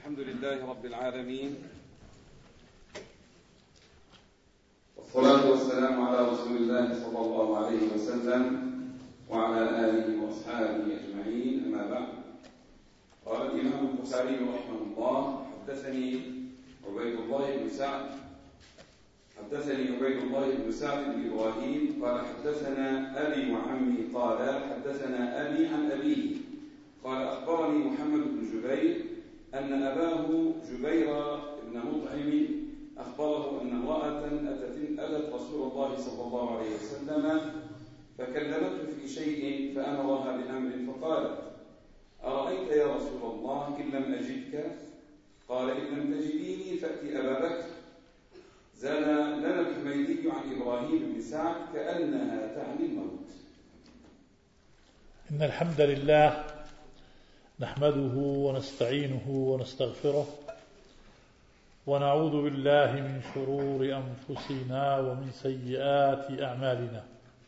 الحمد لله رب العالمين، والصلاة والسلام على رسول الله صلى الله عليه وسلم وعلى آله وأصحابه أجمعين، أما بعد. قال الإمام البخاري رحمه الله: حدثني عبيد الله بن سعد بن إبراهيم قال حدثنا أبي وعمي قال حدثنا أبي عن أبيه قال أخبرني محمد بن جبير أن أباه جبير بن مطعم أخبره أن امرأة أتت رسول الله صلى الله عليه وسلم فكلمته في شيء فأمرها بأمر فقالت: أرأيت يا رسول الله إن لم أجدك؟ قال: إن لم تجديني فأتي أبا بكر. زاد لنا الحميدي عن إبراهيم بن سعد كأنها تعني الموت. إن الحمد لله نحمده ونستعينه ونستغفره ونعوذ بالله من شرور أنفسنا ومن سيئات أعمالنا.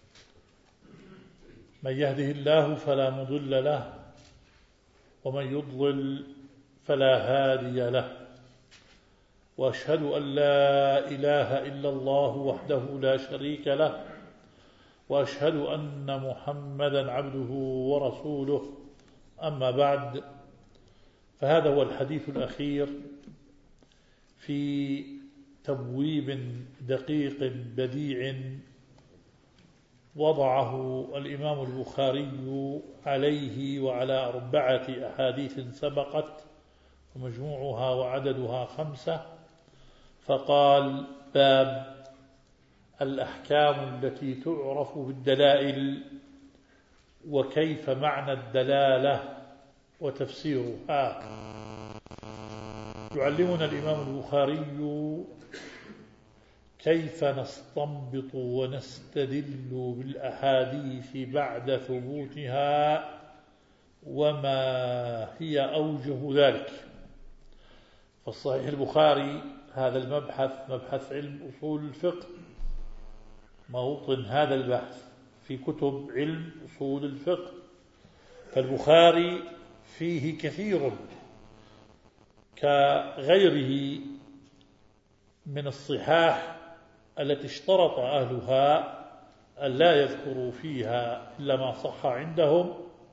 من يهده الله فلا مضل له ومن يضلل فلا هادي له، وأشهد أن لا إله إلا الله وحده لا شريك له، وأشهد أن محمدا عبده ورسوله. أما بعد، فهذا هو الحديث الأخير في تبويب دقيق بديع وضعه الإمام البخاري عليه وعلى 4 أحاديث سبقت ومجموعها وعددها 5، فقال: باب الأحكام التي تعرف بالدلائل وكيف معنى الدلالة وتفسيرها. يعلمنا الإمام البخاري كيف نستنبط ونستدل بالأحاديث بعد ثبوتها وما هي أوجه ذلك. فالصحيح البخاري هذا المبحث مبحث علم أصول الفقه، موطن هذا البحث في كتب علم أصول الفقه. فالبخاري فيه كثير كغيره من الصحاح التي اشترط أهلها أن لا يذكروا فيها إلا ما صح عندهم،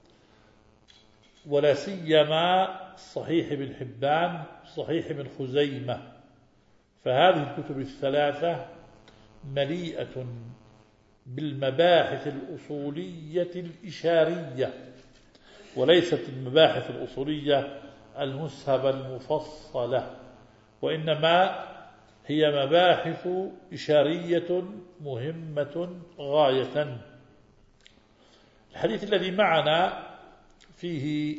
ولا سيما صحيح ابن حبان، صحيح ابن خزيمة. فهذه الكتب الثلاثة مليئة بالمباحث الأصولية الإشارية، وليست المباحث الأصولية المسهبة المفصلة، وإنما هي مباحث إشارية مهمة غاية. الحديث الذي معنا فيه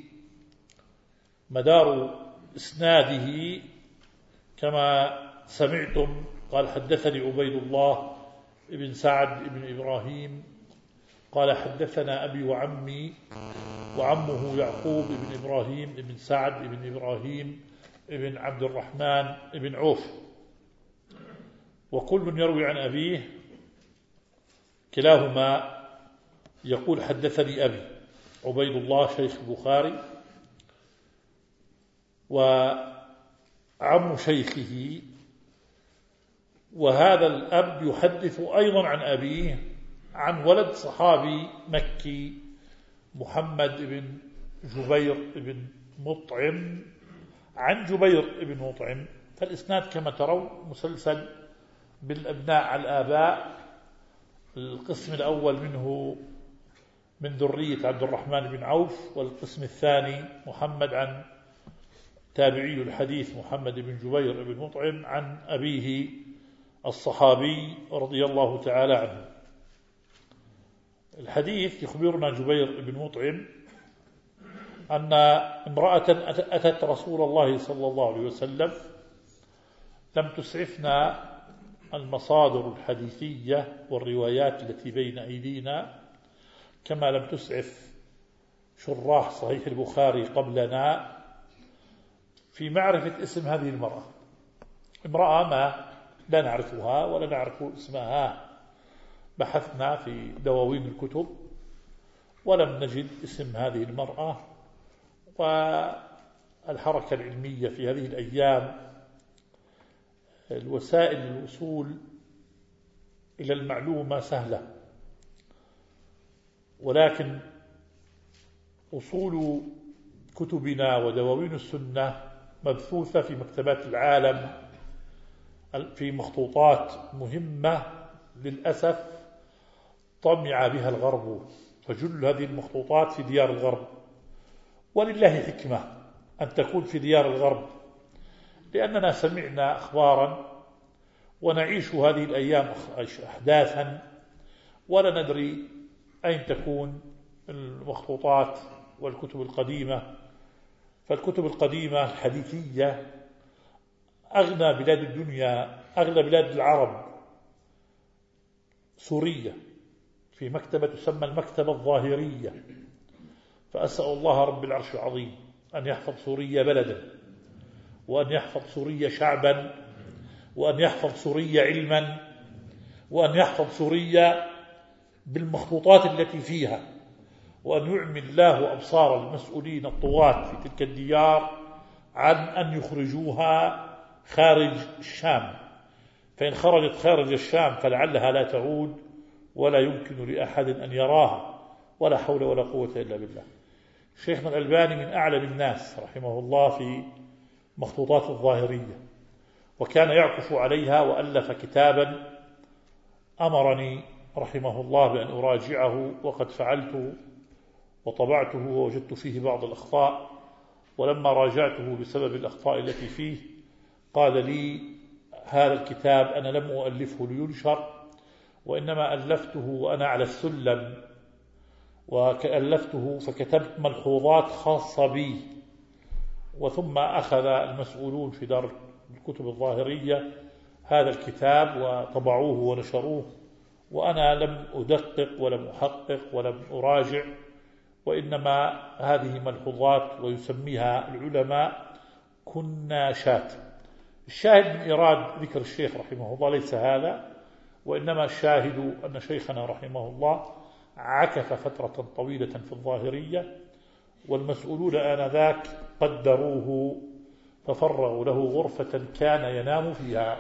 مدار إسناده كما سمعتم. قال: حدثني عبيد الله بن سعد بن إبراهيم قال حدثنا أبي وعمي، وعمه يعقوب بن إبراهيم بن سعد بن إبراهيم بن عبد الرحمن بن عوف، وكل يروي عن أبيه، كلاهما يقول: حدثني أبي. عبيد الله شيخ البخاري، وعم شيخه، وهذا الأب يحدث أيضا عن أبيه عن ولد صحابي مكي محمد بن جبير بن مطعم عن جبير بن مطعم. فالإسناد كما ترون مسلسل بالأبناء على الآباء. القسم الأول منه من ذرية عبد الرحمن بن عوف، والقسم الثاني محمد عن تابعي الحديث محمد بن جبير بن مطعم عن أبيه الصحابي رضي الله تعالى عنه. الحديث يخبرنا جبير بن مطعم أن امرأة أتت رسول الله صلى الله عليه وسلم. لم تسعفنا المصادر الحديثية والروايات التي بين أيدينا، كما لم تسعف شراح صحيح البخاري قبلنا في معرفة اسم هذه المرأة. امرأة ما لا نعرفها ولا نعرف اسمها. بحثنا في دواوين الكتب ولم نجد اسم هذه المرأة، الحركة العلمية في هذه الأيام الوسائل للوصول إلى المعلومة سهلة، ولكن أصول كتبنا ودواوين السنة مبثوثة في مكتبات العالم في مخطوطات مهمة للأسف طمع بها الغرب، فجل هذه المخطوطات في ديار الغرب، ولله حكمة أن تكون في ديار الغرب، لأننا سمعنا أخبارا ونعيش هذه الأيام أحداثا ولا ندري أين تكون المخطوطات والكتب القديمة. فالكتب القديمة الحديثية أغنى بلاد الدنيا، أغنى بلاد العرب سوريا، في مكتبة تسمى المكتبة الظاهرية. فأسأل الله رب العرش العظيم أن يحفظ سوريا بلدا، وأن يحفظ سوريا شعبا، وأن يحفظ سوريا علما، وأن يحفظ سوريا بالمخطوطات التي فيها، وأن يعمي الله أبصار المسؤولين الطغاة في تلك الديار عن أن يخرجوها خارج الشام، فإن خرجت خارج الشام فلعلها لا تعود ولا يمكن لأحد أن يراها، ولا حول ولا قوة إلا بالله. شيخنا الألباني من أعلم الناس رحمه الله في مخطوطات الظاهرية، وكان يعكف عليها وألف كتابا أمرني رحمه الله بأن أراجعه، وقد فعلته وطبعته ووجدت فيه بعض الأخطاء، ولما راجعته بسبب الأخطاء التي فيه قال لي هذا الكتاب أنا لم أؤلفه لينشر، وإنما ألفته وأنا على السلم، وألفته فكتبت ملحوظات خاصة بي، وثم أخذ المسؤولون في دار الكتب الظاهرية هذا الكتاب وطبعوه ونشروه، وأنا لم أدقق ولم أحقق ولم أراجع، وإنما هذه ملحوظات ويسميها العلماء كناشات. الشاهد من إيراد ذكر الشيخ رحمه الله ليس هذا، وإنما الشاهد أن شيخنا رحمه الله عكف فترة طويلة في الظاهرية، والمسؤولون آنذاك قدروه ففرغوا له غرفة كان ينام فيها،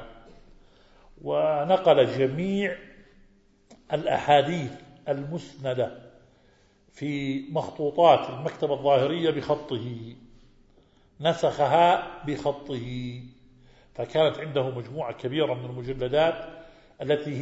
ونقل جميع الأحاديث المسندة في مخطوطات المكتبة الظاهرية بخطه، نسخها بخطه، فكانت عنده مجموعة كبيرة من المجلدات التي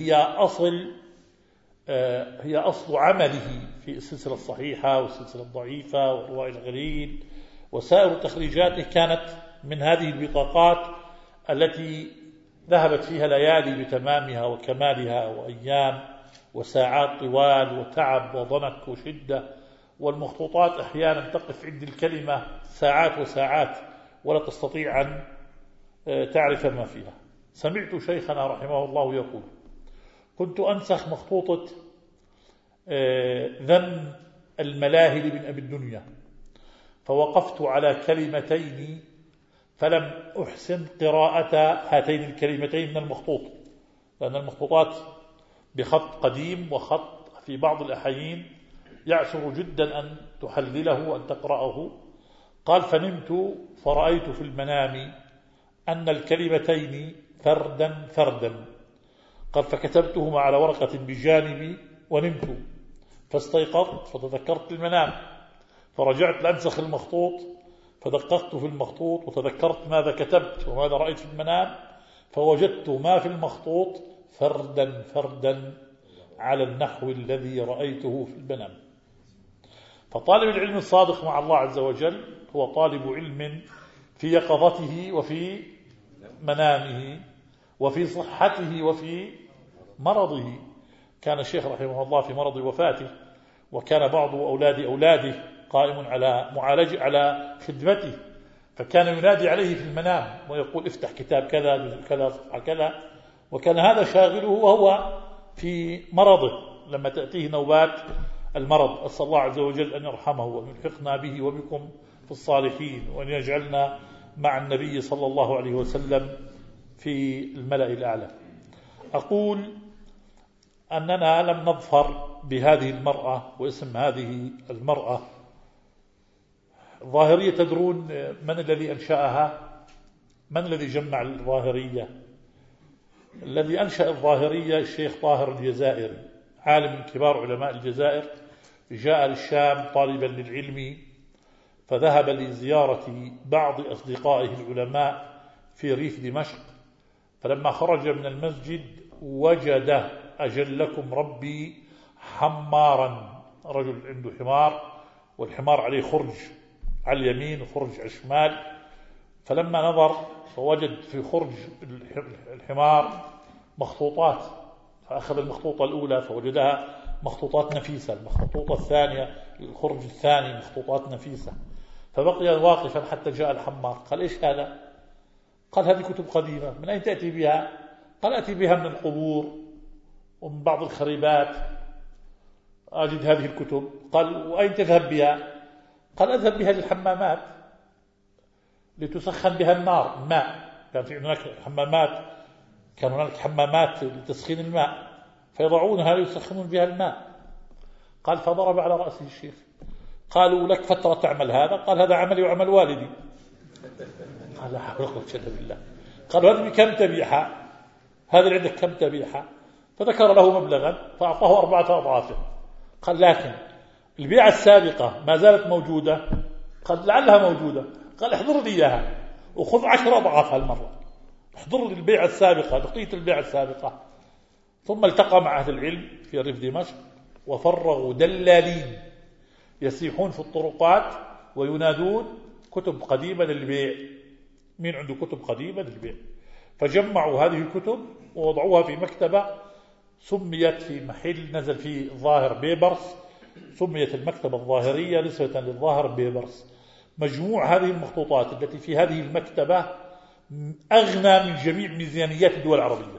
هي أصل عمله في السلسلة الصحيحة والسلسلة الضعيفة والرواية الغليل، وسائر تخريجاته كانت من هذه البطاقات التي ذهبت فيها ليالي بتمامها وكمالها، وأيام وساعات طوال وتعب وضنك وشدة، والمخطوطات أحيانا تقف عند الكلمة ساعات وساعات ولا تستطيع أن تعرف ما فيها. سمعت شيخنا رحمه الله يقول كنت أنسخ مخطوطة ذم الملاهل من أبي الدنيا، فوقفت على كلمتين فلم أحسن قراءة هاتين الكلمتين من المخطوط، لأن المخطوطات بخط قديم وخط في بعض الأحيان يعسر جدا أن تحلله وأن تقرأه. قال فنمت فرأيت في المنام أن الكلمتين فردا فردا، قال فكتبتهما على ورقة بجانبي ونمت، فاستيقظت فتذكرت المنام، فرجعت لأنسخ المخطوط فدققت في المخطوط وتذكرت ماذا كتبت وماذا رأيت في المنام، فوجدت ما في المخطوط فردا فردا على النحو الذي رأيته في المنام. فطالب العلم الصادق مع الله عز وجل هو طالب علم في يقظته وفي منامه وفي صحته وفي مرضه. كان الشيخ رحمه الله في مرض وفاته، وكان بعض أولاده قائم على خدمته، فكان ينادي عليه في المنام ويقول افتح كتاب كذا كذا صفحة كذا، وكان هذا شاغله وهو في مرضه لما تأتيه نوبات المرض. أسأل الله عز وجل أن يرحمه وأن يلحقنا به وبكم في الصالحين، وأن يجعلنا مع النبي صلى الله عليه وسلم في الملأ الأعلى. أقول أننا لم نظفر بهذه المرأة، واسم هذه المرأة الظاهرية تدرون من الذي أنشأها؟ من الذي جمع الظاهرية؟ الذي أنشأ الظاهرية الشيخ طاهر الجزائري، عالم من كبار علماء الجزائر، جاء للشام طالبا للعلم، فذهب لزيارة بعض أصدقائه العلماء في ريف دمشق، فلما خرج من المسجد وجد أجلكم ربي حمارا، رجل عنده حمار والحمار عليه خرج على اليمين وخرج على الشمال، فلما نظر فوجد في خرج الحمار مخطوطات، فأخذ المخطوطة الأولى فوجدها مخطوطات نفيسة، المخطوطة الثانية الخرج الثاني مخطوطات نفيسة، فبقي واقفا حتى جاء الحمار. قال إيش هذا؟ قال هذه كتب قديمة. من أين تأتي بها؟ قال أتي بها من القبور ومن بعض الخريبات أجد هذه الكتب. قال وأين تذهب بها؟ قال أذهب بها للحمامات لتسخن بها النار، الماء، كان في هناك حمامات، كان هناك حمامات لتسخين الماء فيضعونها ليسخنون بها الماء. قال فضرب على رأسه الشيخ. قالوا لك فترة تعمل هذا؟ قال هذا عملي وعمل والدي. قال لا حول ولا قوة إلا بالله. قالوا هذه بكم تبيعها؟ هذا اللي عندك كم تبيعها؟ فذكر له مبلغا فأعطاه 4 أضعافه. قال لكن البيعة السابقة ما زالت موجودة؟ قال لعلها موجودة. قال احضر لي إياها وخذ 10 أضعاف هالمرة، احضر لي البيعة السابقة، بقية البيعة السابقة. ثم التقى مع أهل العلم في ريف دمشق وفرغوا دلالين يسيحون في الطرقات وينادون كتب قديمة للبيع، مين عنده كتب قديمة للبيع؟ فجمعوا هذه الكتب ووضعوها في مكتبة سميت في محل نزل فيه الظاهر بيبرس، سميت المكتبة الظاهرية نسبة للظاهر بيبرس. مجموع هذه المخطوطات التي في هذه المكتبة أغنى من جميع ميزانيات الدول العربية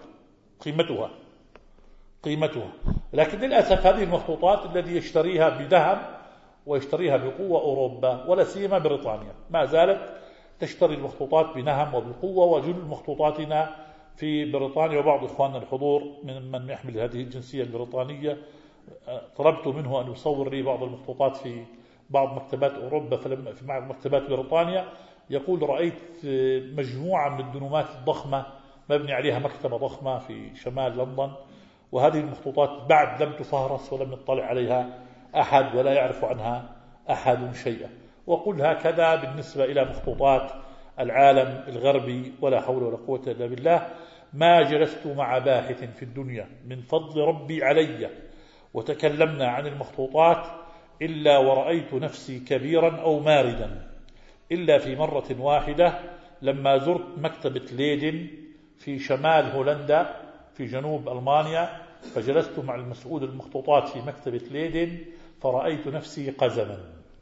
قيمتها، لكن للأسف هذه المخطوطات الذي يشتريها بدهم ويشتريها بقوة أوروبا ولا سيما بريطانيا، ما زالت تشتري المخطوطات بنهم وبقوة، وجل مخطوطاتنا في بريطانيا. وبعض إخواننا الحضور من يحمل هذه الجنسية البريطانية طلبت منه أن يصور لي بعض المخطوطات في بعض مكتبات أوروبا، فلما في مكتبات بريطانيا يقول رأيت مجموعة من الدنومات الضخمة مبني عليها مكتبة ضخمة في شمال لندن، وهذه المخطوطات بعد لم تفهرس ولم يطلع عليها أحد ولا يعرف عنها أحد شيئا. وقل هكذا بالنسبة إلى مخطوطات العالم الغربي، ولا حول ولا قوة إلا بالله. ما جلست مع باحث في الدنيا من فضل ربي علي وتكلمنا عن المخطوطات إلا ورأيت نفسي كبيرا أو ماردا، إلا في مرة واحدة لما زرت مكتبة ليدن في شمال هولندا في جنوب ألمانيا، فجلست مع المسؤول المخطوطات في مكتبة ليدن فرأيت نفسي قزما،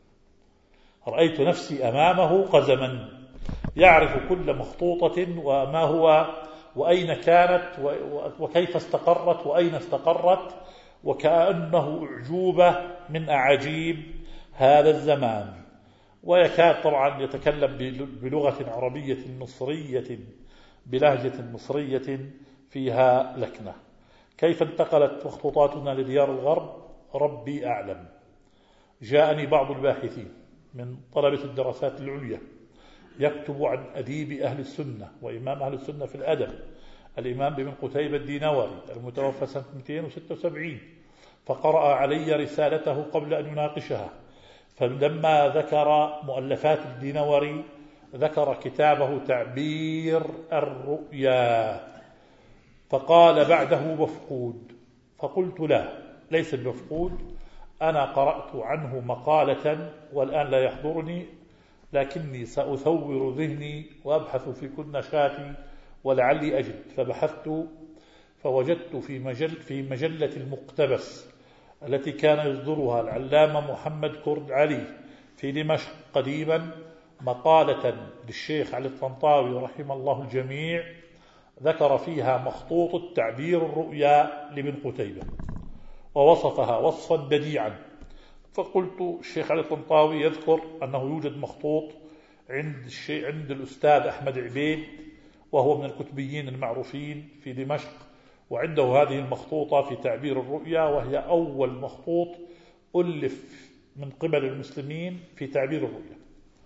رأيت نفسي أمامه قزما يعرف كل مخطوطة وما هو وأين كانت وكيف استقرت وأين استقرت، وكأنه أعجوبة من أعاجيب هذا الزمان. ويكاد طبعا يتكلم بلغة عربية مصرية بلهجة مصرية فيها لكنة. كيف انتقلت مخطوطاتنا لديار الغرب ربي أعلم. جاءني بعض الباحثين من طلبة الدراسات العليا يكتب عن أديب أهل السنة وإمام أهل السنة في الأدب الإمام ابن قتيبة الدينوري المتوفى سنة 276، فقرأ علي رسالته قبل أن يناقشها، فلما ذكر مؤلفات الدينوري ذكر كتابه تعبير الرؤيا، فقال بعده مفقود، فقلت لا ليس بمفقود، أنا قرأت عنه مقالة والآن لا يحضرني، لكني سأثور ذهني وأبحث في كل نشاتي ولعلي أجد. فبحثت فوجدت في مجلة المقتبس التي كان يصدرها العلامة محمد كرد علي في دمشق قديما مقالة للشيخ علي الطنطاوي رحمه الله الجميع ذكر فيها مخطوط تعبير الرؤيا لابن قتيبة ووصفها وصفا بديعا. فقلت الشيخ علي الطنطاوي يذكر أنه يوجد مخطوط عند الأستاذ أحمد عبيد وهو من الكتبيين المعروفين في دمشق، وعنده هذه المخطوطة في تعبير الرؤيا، وهي أول مخطوط ألف من قبل المسلمين في تعبير الرؤيا.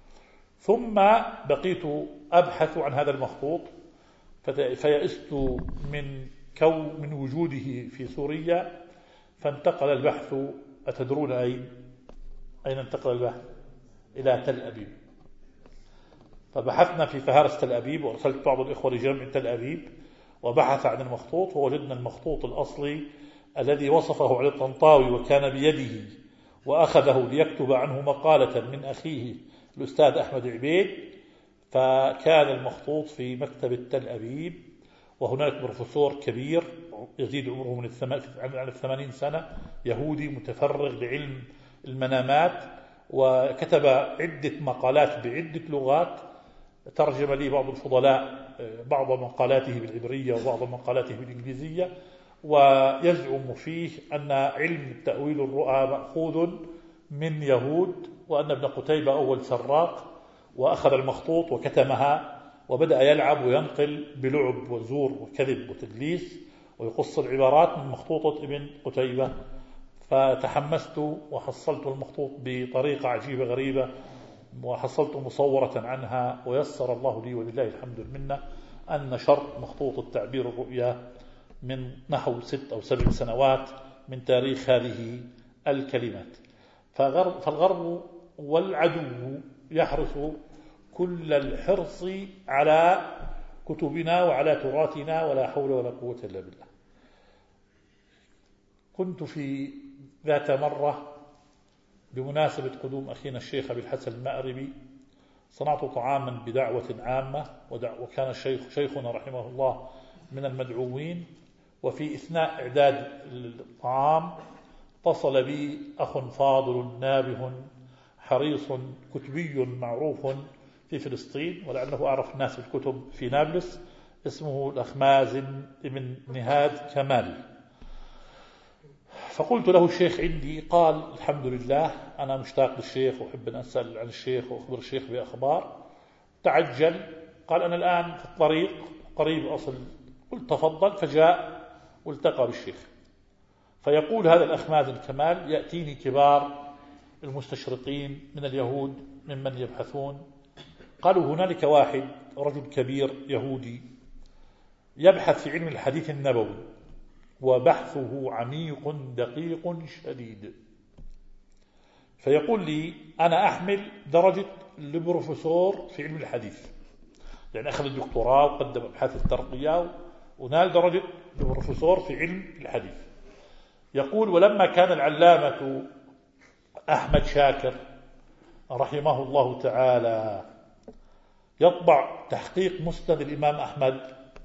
ثم بقيت أبحث عن هذا المخطوط، فيئست من وجوده في سوريا، فانتقل البحث. أتدرون أين انتقل البحث؟ إلى تل أبيب. فبحثنا في فهارس تل أبيب، وأرسلت بعض الإخوة لجامعة تل أبيب وبحث عن المخطوط، ووجدنا المخطوط الأصلي الذي وصفه علي الطنطاوي وكان بيده، وأخذه ليكتب عنه مقالة من أخيه الأستاذ أحمد عبيد. فكان المخطوط في مكتبة تل أبيب، وهناك بروفيسور كبير يزيد عمره عن 80 سنة، يهودي متفرغ لعلم المنامات، وكتب عدة مقالات بعدة لغات. ترجم لي بعض الفضلاء بعض مقالاته بالعبرية وبعض مقالاته بالإنجليزية، ويزعم فيه أن علم تأويل الرؤى مأخوذ من يهود، وأن ابن قتيبة أول سراق وأخذ المخطوط وكتمها، وبدأ يلعب وينقل بلعب وزور وكذب وتدليس، ويقص العبارات من مخطوطة ابن قتيبة. فتحمست وحصلت المخطوط بطريقة عجيبة غريبة، وحصلت مصورة عنها، ويسر الله لي ولله الحمد المنة أن نشرت مخطوط التعبير الرؤيا من نحو 6 أو 7 سنوات من تاريخ هذه الكلمات. فالغرب والعدو يحرص كل الحرص على كتبنا وعلى تراثنا، ولا حول ولا قوة إلا بالله. كنت في ذات مرة بمناسبة قدوم أخينا الشيخ أبي الحسن المأربي، صنعت طعاما بدعوة عامة، وكان شيخنا رحمه الله من المدعوين. وفي إثناء إعداد الطعام اتصل بي أخ فاضل نابه حريص كتبي معروف في فلسطين، ولعله أعرف الناس الكتب في نابلس، اسمه الأخ مازن بن نهاد كمال. فقلت له الشيخ عندي. قال الحمد لله، أنا مشتاق للشيخ وأحب أن أسأل عن الشيخ وأخبر الشيخ بأخبار. تعجل. قال أنا الآن في الطريق قريب أصل. قلت تفضل. فجاء والتقى بالشيخ. فيقول هذا الأخ مازن كمال: يأتيني كبار المستشرقين من اليهود ممن يبحثون، قالوا هنالك واحد رجل كبير يهودي يبحث في علم الحديث النبوي، وبحثه عميق دقيق شديد. فيقول لي أنا أحمل درجة البروفيسور في علم الحديث، يعني أخذ الدكتوراه وقدم أبحاث الترقية ونال درجة البروفيسور في علم الحديث. يقول ولما كان العلامة أحمد شاكر رحمه الله تعالى يطبع تحقيق مسند الإمام أحمد،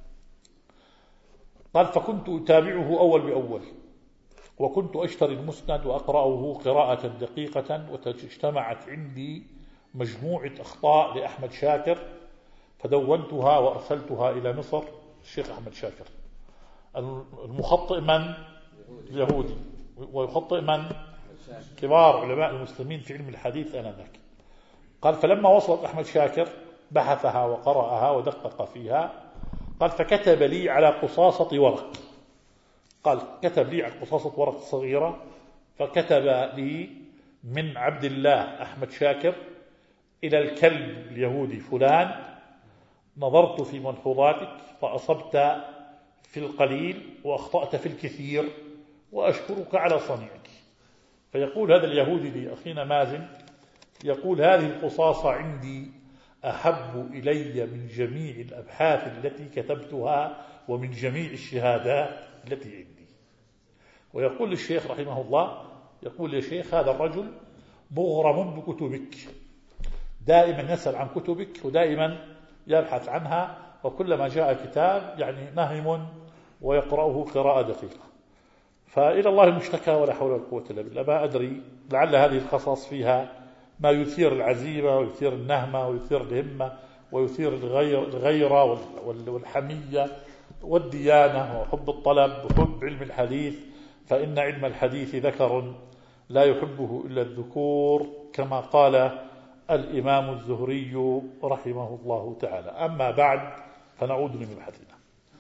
قال فكنت أتابعه أول بأول، وكنت أشتري المسند وأقرأه قراءة دقيقة، واجتمعت عندي مجموعة أخطاء لأحمد شاكر فدونتها وأرسلتها إلى مصر. الشيخ أحمد شاكر المخطئ من؟ يهودي، ويخطئ من؟ كبار علماء المسلمين في علم الحديث آنذاك. قال فلما وصلت أحمد شاكر بحثها وقرأها ودقق فيها. قال فكتب لي على قصاصة ورق، قال كتب لي على قصاصة ورق صغيرة، فكتب لي من عبد الله أحمد شاكر إلى الكلب اليهودي فلان، نظرت في ملحوظاتك فأصبت في القليل وأخطأت في الكثير، وأشكرك على صنيعك. فيقول هذا اليهودي لي أخينا مازن، يقول هذه القصاصة عندي أحب إلي من جميع الأبحاث التي كتبتها ومن جميع الشهادات التي عندي. ويقول الشيخ رحمه الله، يقول يا شيخ هذا الرجل مغرم بكتبك، دائما يسأل عن كتبك ودائما يبحث عنها، وكلما جاء كتاب يعني نهم ويقرأه قراءة دقيقة. فإلى الله المشتكى ولا حول ولا قوة إلا بالله. ما أدري، لعل هذه القصص فيها ما يثير العزيمة ويثير النهمة ويثير الهمة ويثير الغيرة والحمية والديانة وحب الطلب وحب علم الحديث، فإن علم الحديث ذكر لا يحبه إلا الذكور، كما قال الإمام الزهري رحمه الله تعالى. أما بعد فنعود لمبحثنا.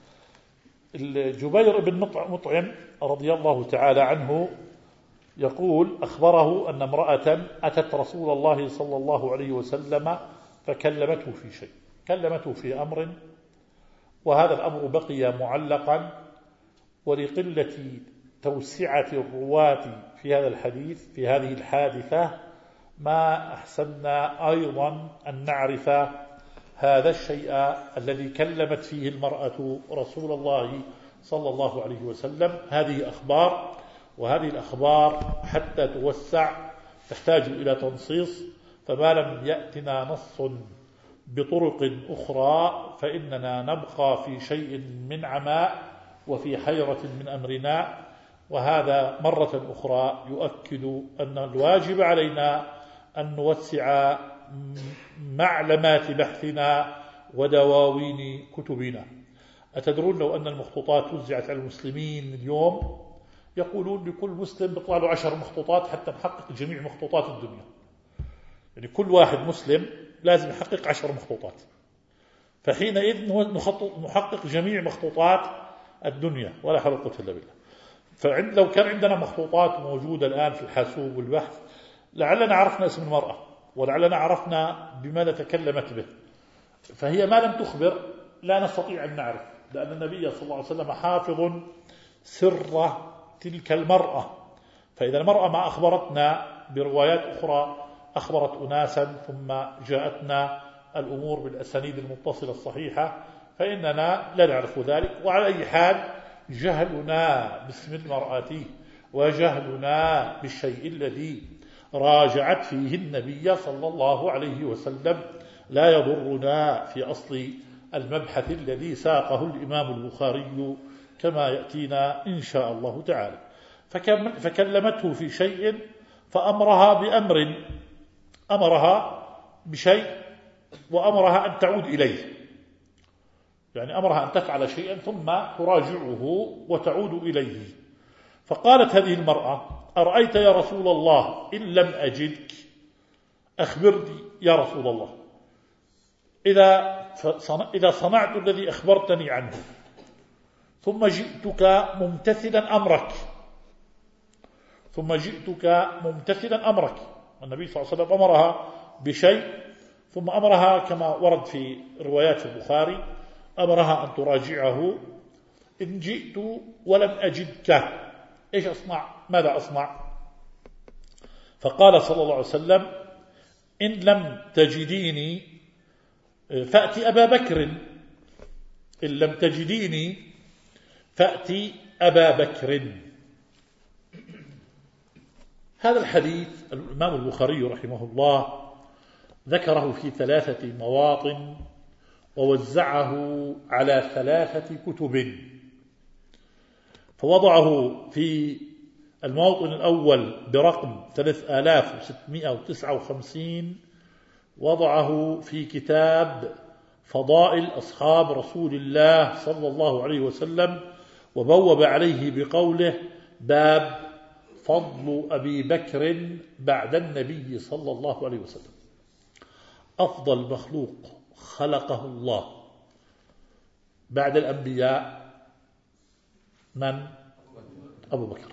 الجبير بن مطعم رضي الله تعالى عنه يقول أخبره أن امرأة أتت رسول الله صلى الله عليه وسلم فكلمته في شيء، كلمته في أمر، وهذا الأمر بقي معلقا، ولقلة توسعة الرواة في هذا الحديث في هذه الحادثة ما أحسننا أيضا أن نعرف هذا الشيء الذي كلمت فيه المرأة رسول الله صلى الله عليه وسلم. هذه أخبار، وهذه الأخبار حتى توسع تحتاج إلى تنصيص، فما لم يأتنا نص بطرق أخرى فإننا نبقى في شيء من عماء وفي حيرة من أمرنا. وهذا مرة أخرى يؤكد أن الواجب علينا أن نوسع معلمات بحثنا ودواوين كتبنا. أتدرون لو أن المخطوطات وزعت على المسلمين اليوم يقولون لكل مسلم بيطلع له 10 مخطوطات حتى نحقق جميع مخطوطات الدنيا، يعني كل واحد مسلم لازم يحقق 10 مخطوطات، فحينئذ نحقق جميع مخطوطات الدنيا ولا حول ولا قوة إلا بالله. لو كان عندنا مخطوطات موجودة الآن في الحاسوب والبحث لعلنا عرفنا اسم المرأة ولعلنا عرفنا بماذا تكلمت به، فهي ما لم تخبر لا نستطيع أن نعرف، لأن النبي صلى الله عليه وسلم حافظ سر تلك المرأة. فإذا المرأة ما أخبرتنا بروايات أخرى أخبرت أناسا ثم جاءتنا الأمور بالأسانيد المتصلة الصحيحة فإننا لا نعرف ذلك. وعلى أي حال جهلنا باسم المرأة وجهلنا بالشيء الذي راجعت فيه النبي صلى الله عليه وسلم لا يضرنا في أصل المبحث الذي ساقه الإمام البخاري كما يأتينا إن شاء الله تعالى. فكلمته في شيء فأمرها بأمر، أمرها بشيء وأمرها أن تعود إليه، يعني أمرها أن تفعل شيئا ثم تراجعه وتعود إليه. فقالت هذه المرأة: أرأيت يا رسول الله إن لم أجدك، أخبرني يا رسول الله إذا صنعت الذي أخبرتني عنه ثم جئتك ممتثلا أمرك، النبي صلى الله عليه وسلم أمرها بشيء ثم أمرها كما ورد في روايات البخاري أمرها أن تراجعه. إن جئت ولم أجدك إيش أصنع؟ ماذا أصنع؟ فقال صلى الله عليه وسلم: إن لم تجديني فأتي أبا بكر، إن لم تجديني فأتي أبا بكر. هذا الحديث الإمام البخاري رحمه الله ذكره في 3 مواطن ووزعه على 3 كتب، فوضعه في الموطن الأول برقم 3659 وضعه في كتاب فضائل أصحاب رسول الله صلى الله عليه وسلم، وبوب عليه بقوله: باب فضل أبي بكر بعد النبي صلى الله عليه وسلم. أفضل مخلوق خلقه الله بعد الأنبياء من؟ أبو بكر.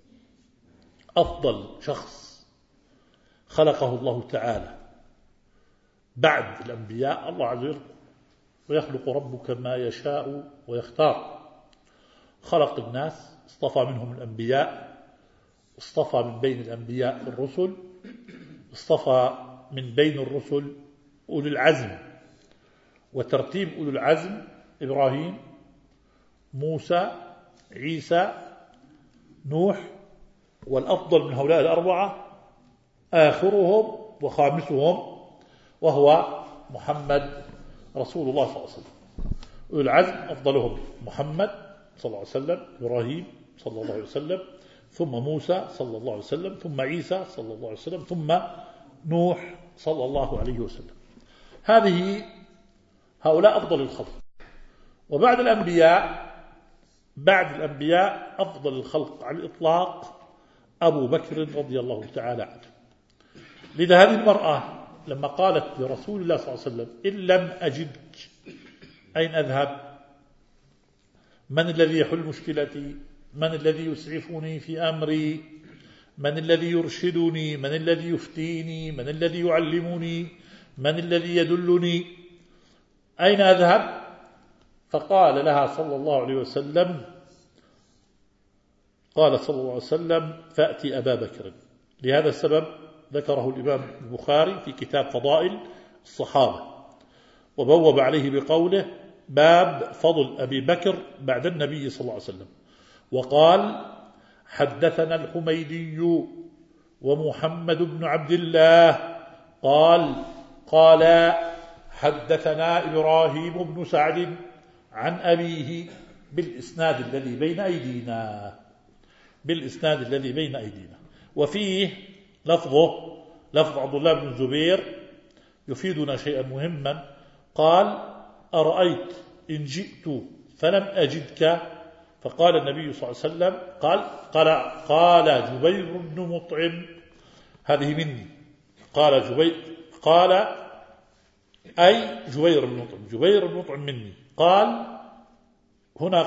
أفضل شخص خلقه الله تعالى بعد الأنبياء الله عز وجل، ويخلق ربك ما يشاء ويختار. خلق الناس، اصطفى منهم الأنبياء، اصطفى من بين الأنبياء الرسل، اصطفى من بين الرسل أولي العزم، وترتيب أولي العزم: إبراهيم، موسى، عيسى، نوح، والأفضل من هؤلاء الأربعة آخرهم وخامسهم وهو محمد رسول الله صلى الله عليه وسلم. أولي العزم أفضلهم محمد صلى الله عليه وسلم، إبراهيم صلى الله عليه وسلم، ثم موسى صلى الله عليه وسلم، ثم عيسى صلى الله عليه وسلم، ثم نوح صلى الله عليه وسلم. هؤلاء أفضل الخلق. وبعد الأنبياء أفضل الخلق على الإطلاق أبو بكر رضي الله تعالى عنه. لذا هذه المرأة لما قالت لرسول الله صلى الله عليه وسلم: إن لم أجدك أين أذهب؟ من الذي يحل مشكلتي؟ من الذي يسعفني في أمري؟ من الذي يرشدني؟ من الذي يفتيني؟ من الذي يعلمني؟ من الذي يدلني أين أذهب؟ فقال لها صلى الله عليه وسلم فأتي أبا بكر. لهذا السبب ذكره الإمام البخاري في كتاب فضائل الصحابة، وبوب عليه بقوله باب فضل أبي بكر بعد النبي صلى الله عليه وسلم. وقال حدثنا الحميدي ومحمد بن عبد الله قال حدثنا إبراهيم بن سعد عن أبيه بالإسناد الذي بين أيدينا. وفيه لفظ عبد الله بن الزبير يفيدنا شيئا مهما. قال أرأيت إن جئت فلم أجدك، فقال النبي صلى الله عليه وسلم قال جبير بن مطعم هذه مني. قال أي جبير بن مطعم مني. قال هنا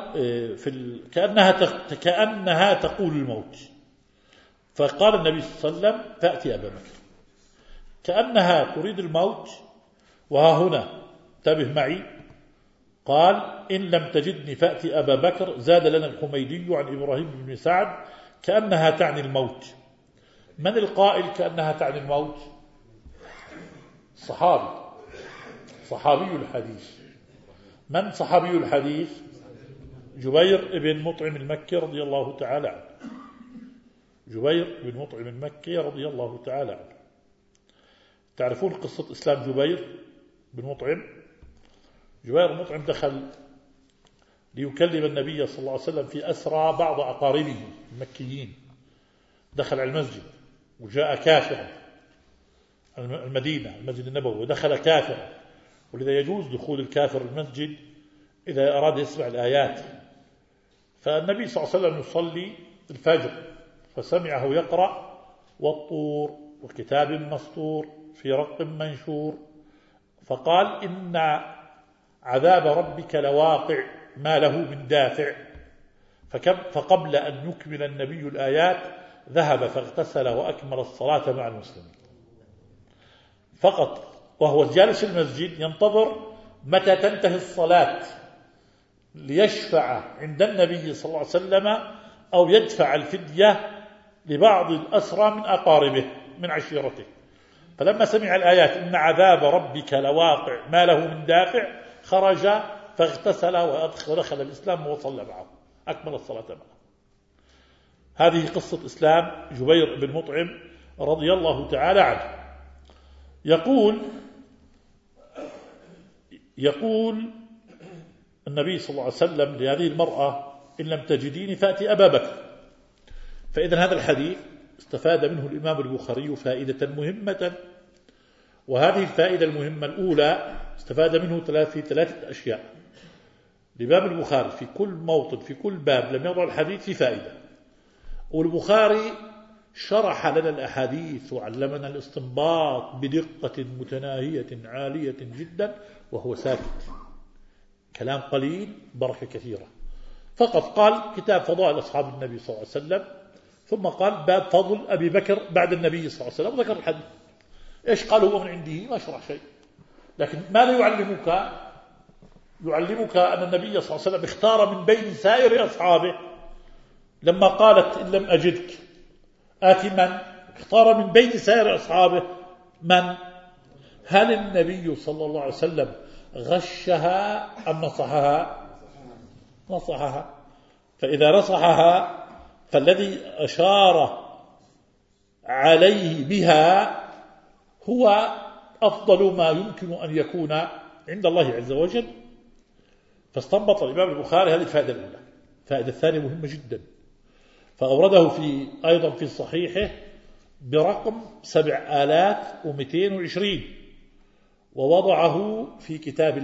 كأنها تقول الموت، فقال النبي صلى الله عليه وسلم فأتي أبا بكر، كأنها تريد الموت. وها هنا انتبه معي، قال إن لم تجدني فأتي أبا بكر. زاد لنا الحميدي عن إبراهيم بن سعد كأنها تعني الموت. من القائل كأنها تعني الموت؟ صحابي الحديث. من صحابي الحديث؟ جبير بن مطعم المكي رضي الله تعالى عنه. تعرفون قصة إسلام جبير بن مطعم؟ جبير بن مطعم دخل ليكلم النبي صلى الله عليه وسلم في أسرى بعض أقاربه المكيين. دخل على المسجد وجاء كافرا، المسجد النبوي، ودخل كافرا، ولذا يجوز دخول الكافر المسجد إذا أراد يسمع الآيات. فالنبي صلى الله عليه وسلم يصلي الفجر فسمعه يقرأ والطور وكتاب مسطور في رق منشور، فقال إن عذاب ربك لواقع ما له من دافع. فقبل أن يكمل النبي الآيات ذهب فاغتسل وأكمل الصلاة مع المسلمين فقط، وهو جالس في المسجد ينتظر متى تنتهي الصلاة ليشفع عند النبي صلى الله عليه وسلم أو يدفع الفدية لبعض الأسرى من أقاربه من عشيرته. فلما سمع الآيات إن عذاب ربك لواقع ما له من دافع خرج فاغتسل ودخل الإسلام وصلى معه، أكمل الصلاة معه. هذه قصة إسلام جبير بن مطعم رضي الله تعالى عنه. يقول النبي صلى الله عليه وسلم لهذه المرأة إن لم تجديني فأتي أبا بكر. فإذا هذا الحديث استفاد منه الإمام البخاري فائدة مهمة، وهذه الفائدة المهمة الأولى استفاد منه في 3 أشياء. الإمام البخاري في كل موطن في كل باب لم يضع الحديث في فائدة، والبخاري شرح لنا الأحاديث وعلمنا الاستنباط بدقة متناهية عالية جدا، وهو ساكت، كلام قليل بركة كثيرة. فقط قال كتاب فضائل أصحاب النبي صلى الله عليه وسلم، ثم قال باب فضل أبي بكر بعد النبي صلى الله عليه وسلم، وذكر الحديث. إيش قال هو من عنده؟ ما شرح شيء. لكن ماذا يعلمك أن النبي صلى الله عليه وسلم اختار من بين سائر أصحابه لما قالت إن لم أجدك آتي من؟ اختار من بين سائر أصحابه من؟ هل النبي صلى الله عليه وسلم غشها أم نصحها؟ فإذا نصحها فالذي أشار عليه بها هو أفضل ما يمكن أن يكون عند الله عز وجل. فاستنبط الإمام البخاري هذه الفائدة الأولى. الفائدة الثانية مهمة جدا، فأورده أيضا في صحيحه برقم 7220، ووضعه في كتاب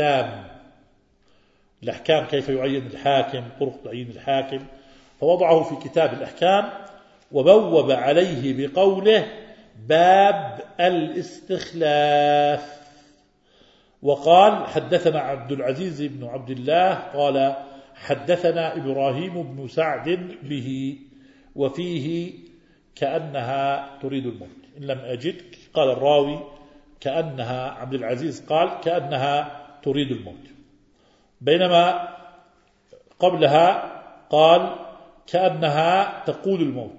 الأحكام كيف يعين الحاكم، طرق تعيين الحاكم، فوضعه في كتاب الأحكام وبوب عليه بقوله باب الاستخلاف. وقال حدثنا عبد العزيز بن عبد الله قال حدثنا إبراهيم بن سعد به، وفيه كأنها تريد الموت. إن لم أجدك، قال الراوي كأنها عبد العزيز قال كأنها تريد الموت، بينما قبلها قال كأنها تقول الموت.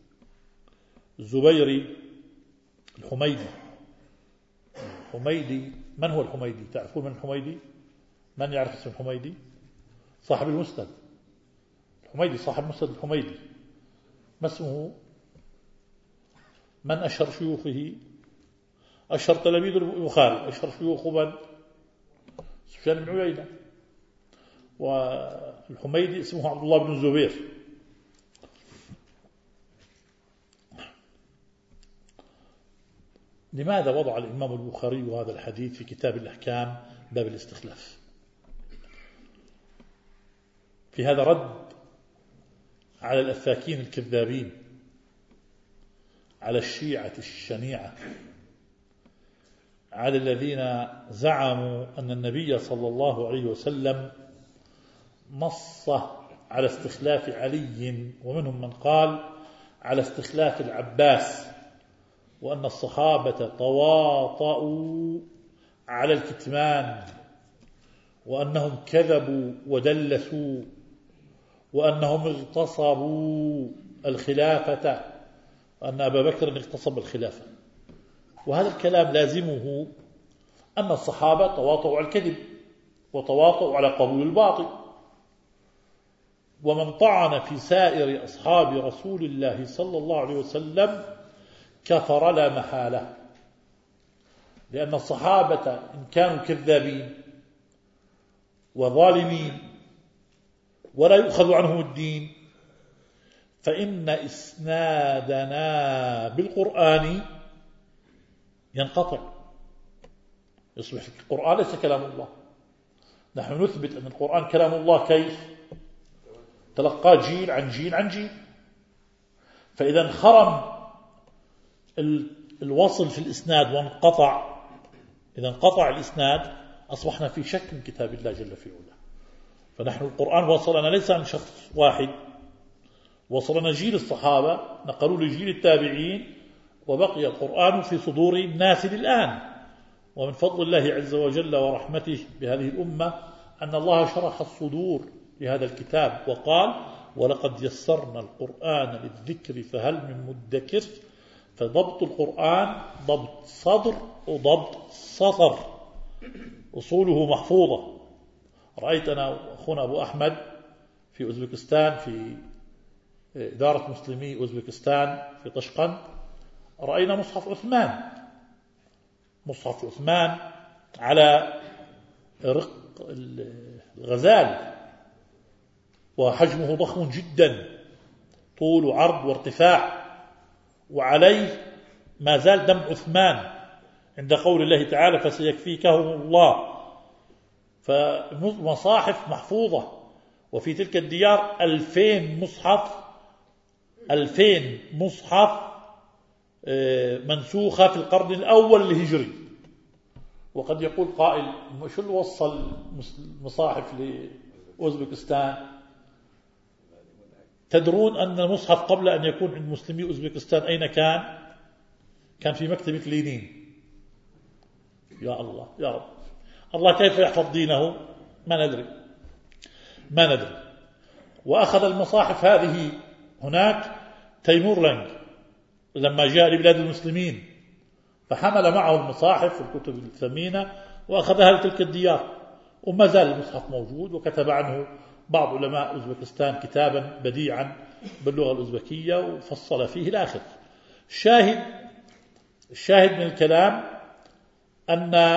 الزبيري الحميدي. من هو الحميدي؟ تعرفون من الحميدي؟ من يعرف اسم الحميدي؟ صاحب المسند الحميدي، صاحب مسند الحميدي. ما اسمه؟ من أشهر شيوخه؟ أشهر تلاميذ البخاري، أشهر شيوخ من؟ سفيان بن عيينة. والحميدي اسمه عبد الله بن الزبير. لماذا وضع الإمام البخاري هذا الحديث في كتاب الأحكام باب الاستخلاف؟ في هذا رد على الأفاكين الكذابين، على الشيعة الشنيعة، على الذين زعموا أن النبي صلى الله عليه وسلم نص على استخلاف علي، ومنهم من قال على استخلاف العباس، وأن الصحابة تواطؤوا على الكتمان، وأنهم كذبوا ودلسوا، وأنهم اغتصبوا الخلافة، وأن أبا بكر اغتصب الخلافة. وهذا الكلام لازمه أن الصحابة تواطؤوا على الكذب وتواطؤوا على قبول الباطل. ومن طعن في سائر أصحاب رسول الله صلى الله عليه وسلم كفر لا محالة، لأن الصحابة إن كانوا كذابين وظالمين ولا يؤخذ عنهم الدين، فإن إسنادنا بالقرآن ينقطع، يصبح القرآن ليس كلام الله. نحن نثبت أن القرآن كلام الله كيف؟ تلقى جيل عن جيل عن جيل. فإذا انخرم الوصل في الإسناد وانقطع، إذا انقطع الإسناد أصبحنا في شك من كتاب الله جل في علاه. فنحن القرآن وصلنا ليس عن شخص واحد، وصلنا جيل الصحابة نقلوا لجيل التابعين، وبقي القرآن في صدور الناس للآن. ومن فضل الله عز وجل ورحمته بهذه الأمة أن الله شرح الصدور لهذا الكتاب وقال ولقد يسرنا القرآن للذكر فهل من مدكر. فضبط القرآن ضبط صدر وضبط سطر، أصوله محفوظة. رأيت أنا وأخونا أبو أحمد في أوزبكستان، في إدارة مسلمي أوزبكستان في طشقند، رأينا مصحف عثمان على رق الغزال، وحجمه ضخم جدا، طول وعرض وارتفاع، وعليه ما زال دم عثمان عند قول الله تعالى فسيكفيكهم الله. فمصاحف محفوظة. وفي تلك الديار 2000 مصحف منسوخة في القرن الأول الهجري. وقد يقول قائل شو اللي وصل مصاحف لأوزبكستان؟ تدرون أن المصحف قبل أن يكون عند مسلمي أوزبكستان أين كان؟ كان في مكتبة لينين. يا الله يا رب، الله كيف يحفظ دينه؟ ما ندري. وأخذ المصاحف هذه هناك تيمور لنج لما جاء لبلاد المسلمين، فحمل معه المصاحف والكتب الثمينة وأخذها لتلك الديار، وما زال المصحف موجود. وكتب عنه بعض علماء أوزبكستان كتابا بديعا باللغة الأوزبكية وفصل فيه الآخر. الشاهد من الكلام أن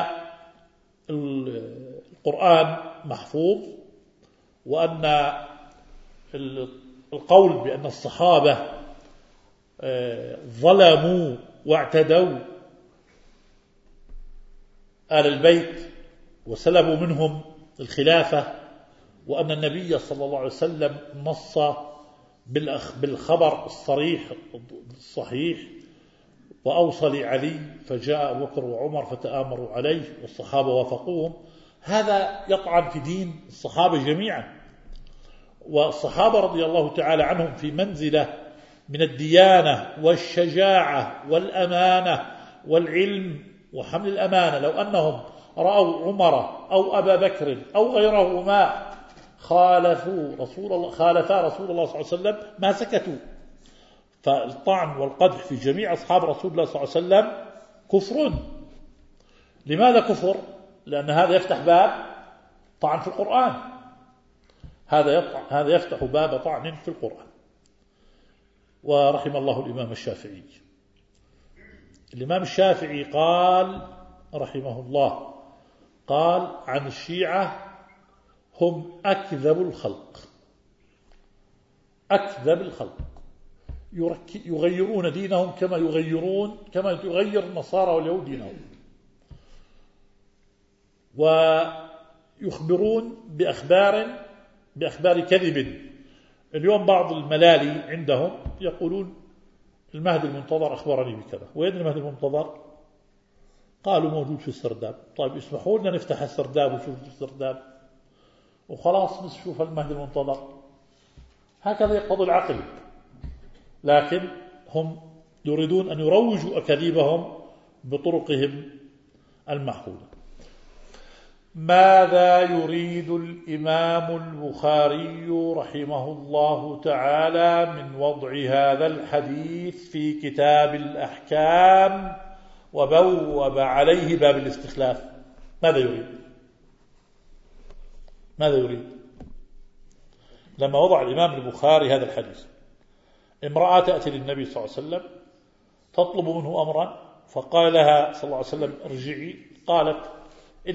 القرآن محفوظ، وأن القول بأن الصحابة ظلموا واعتدوا آل البيت وسلبوا منهم الخلافة، وأن النبي صلى الله عليه وسلم نص بالخبر الصحيح وأوصى لعلي، فجاء أبو بكر وعمر فتآمروا عليه والصحابة وافقوهم. هذا يطعن في دين الصحابة جميعا. والصحابة رضي الله تعالى عنهم في منزلة من الديانة والشجاعة والأمانة والعلم وحمل الأمانة لو أنهم رأوا عمر أو أبا بكر أو غيرهما خالفا رسول الله صلى الله عليه وسلم ما سكتوا. فالطعن والقدح في جميع أصحاب رسول الله صلى الله عليه وسلم كفر. لماذا كفر؟ لأن هذا يفتح باب طعن في القرآن، هذا يفتح باب طعن في القرآن. ورحم الله الإمام الشافعي. الإمام الشافعي قال رحمه الله، قال عن الشيعة هم أكذب الخلق، أكذب الخلق، يغيرون دينهم كما يغير النصارى واليهود دينهم، ويخبرون بأخبار كذب. اليوم بعض الملالي عندهم يقولون المهدي المنتظر أخبرني بكذا. وين المهدي المنتظر؟ قالوا موجود في السرداب. طيب اسمحوا لنا نفتح السرداب ونشوف السرداب وخلاص نشوف المهدي المنتظر. هكذا يقتضي العقل، لكن هم يريدون أن يروجوا أكاذيبهم بطرقهم المعقولة. ماذا يريد الإمام البخاري رحمه الله تعالى من وضع هذا الحديث في كتاب الأحكام وبوب عليه باب الاستخلاف؟ ماذا يريد؟ لما وضع الإمام البخاري هذا الحديث، امرأة تأتي للنبي صلى الله عليه وسلم تطلب منه أمرا، فقال لها صلى الله عليه وسلم ارجعي. قالت إن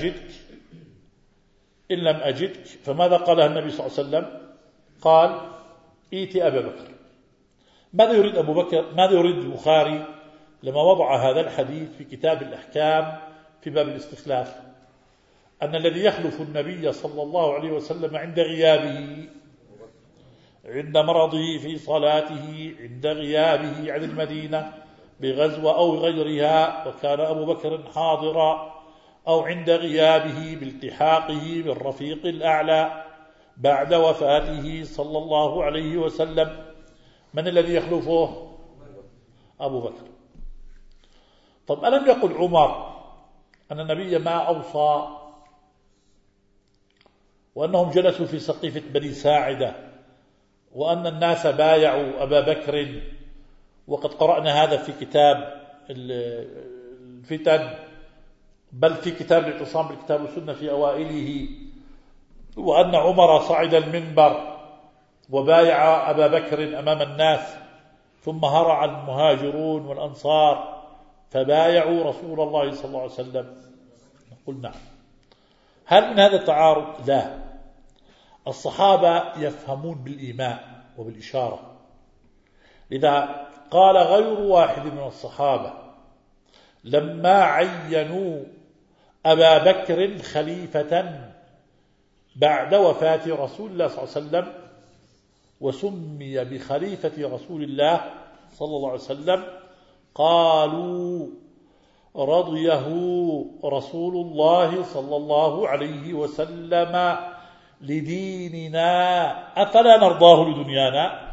لم أجدك. فماذا قالها النبي صلى الله عليه وسلم؟ قال ائتي أبا بكر. ماذا يريد أبو بكر؟ ماذا يريد البخاري لما وضع هذا الحديث في كتاب الأحكام في باب الاستخلاف؟ أن الذي يخلف النبي صلى الله عليه وسلم عند غيابه، عند مرضه في صلاته، عند غيابه عن المدينة بغزوة أو غيرها، وكان أبو بكر حاضرا، أو عند غيابه بالتحاقه بالرفيق الأعلى بعد وفاته صلى الله عليه وسلم، من الذي يخلفه؟ أبو بكر. طب ألم يقل عمر أن النبي ما أوصى، وأنهم جلسوا في سقيفة بني ساعدة، وأن الناس بايعوا أبا بكر، وقد قرأنا هذا في كتاب الفتن، بل في كتاب الاعتصام بالكتاب والسنة في أوائله، وأن عمر صعد المنبر وبايع أبا بكر أمام الناس، ثم هرع المهاجرون والأنصار فبايعوا رسول الله صلى الله عليه وسلم. نقول نعم. هل من هذا التعارض؟ لا. الصحابة يفهمون بالإيماء وبالإشارة، لذا قال غير واحد من الصحابة لما عينوا أبا بكر خليفة بعد وفاة رسول الله صلى الله عليه وسلم، وسمي بخليفة رسول الله صلى الله عليه وسلم، قالوا رضيه رسول الله صلى الله عليه وسلم لديننا أفلا نرضاه لدنيانا؟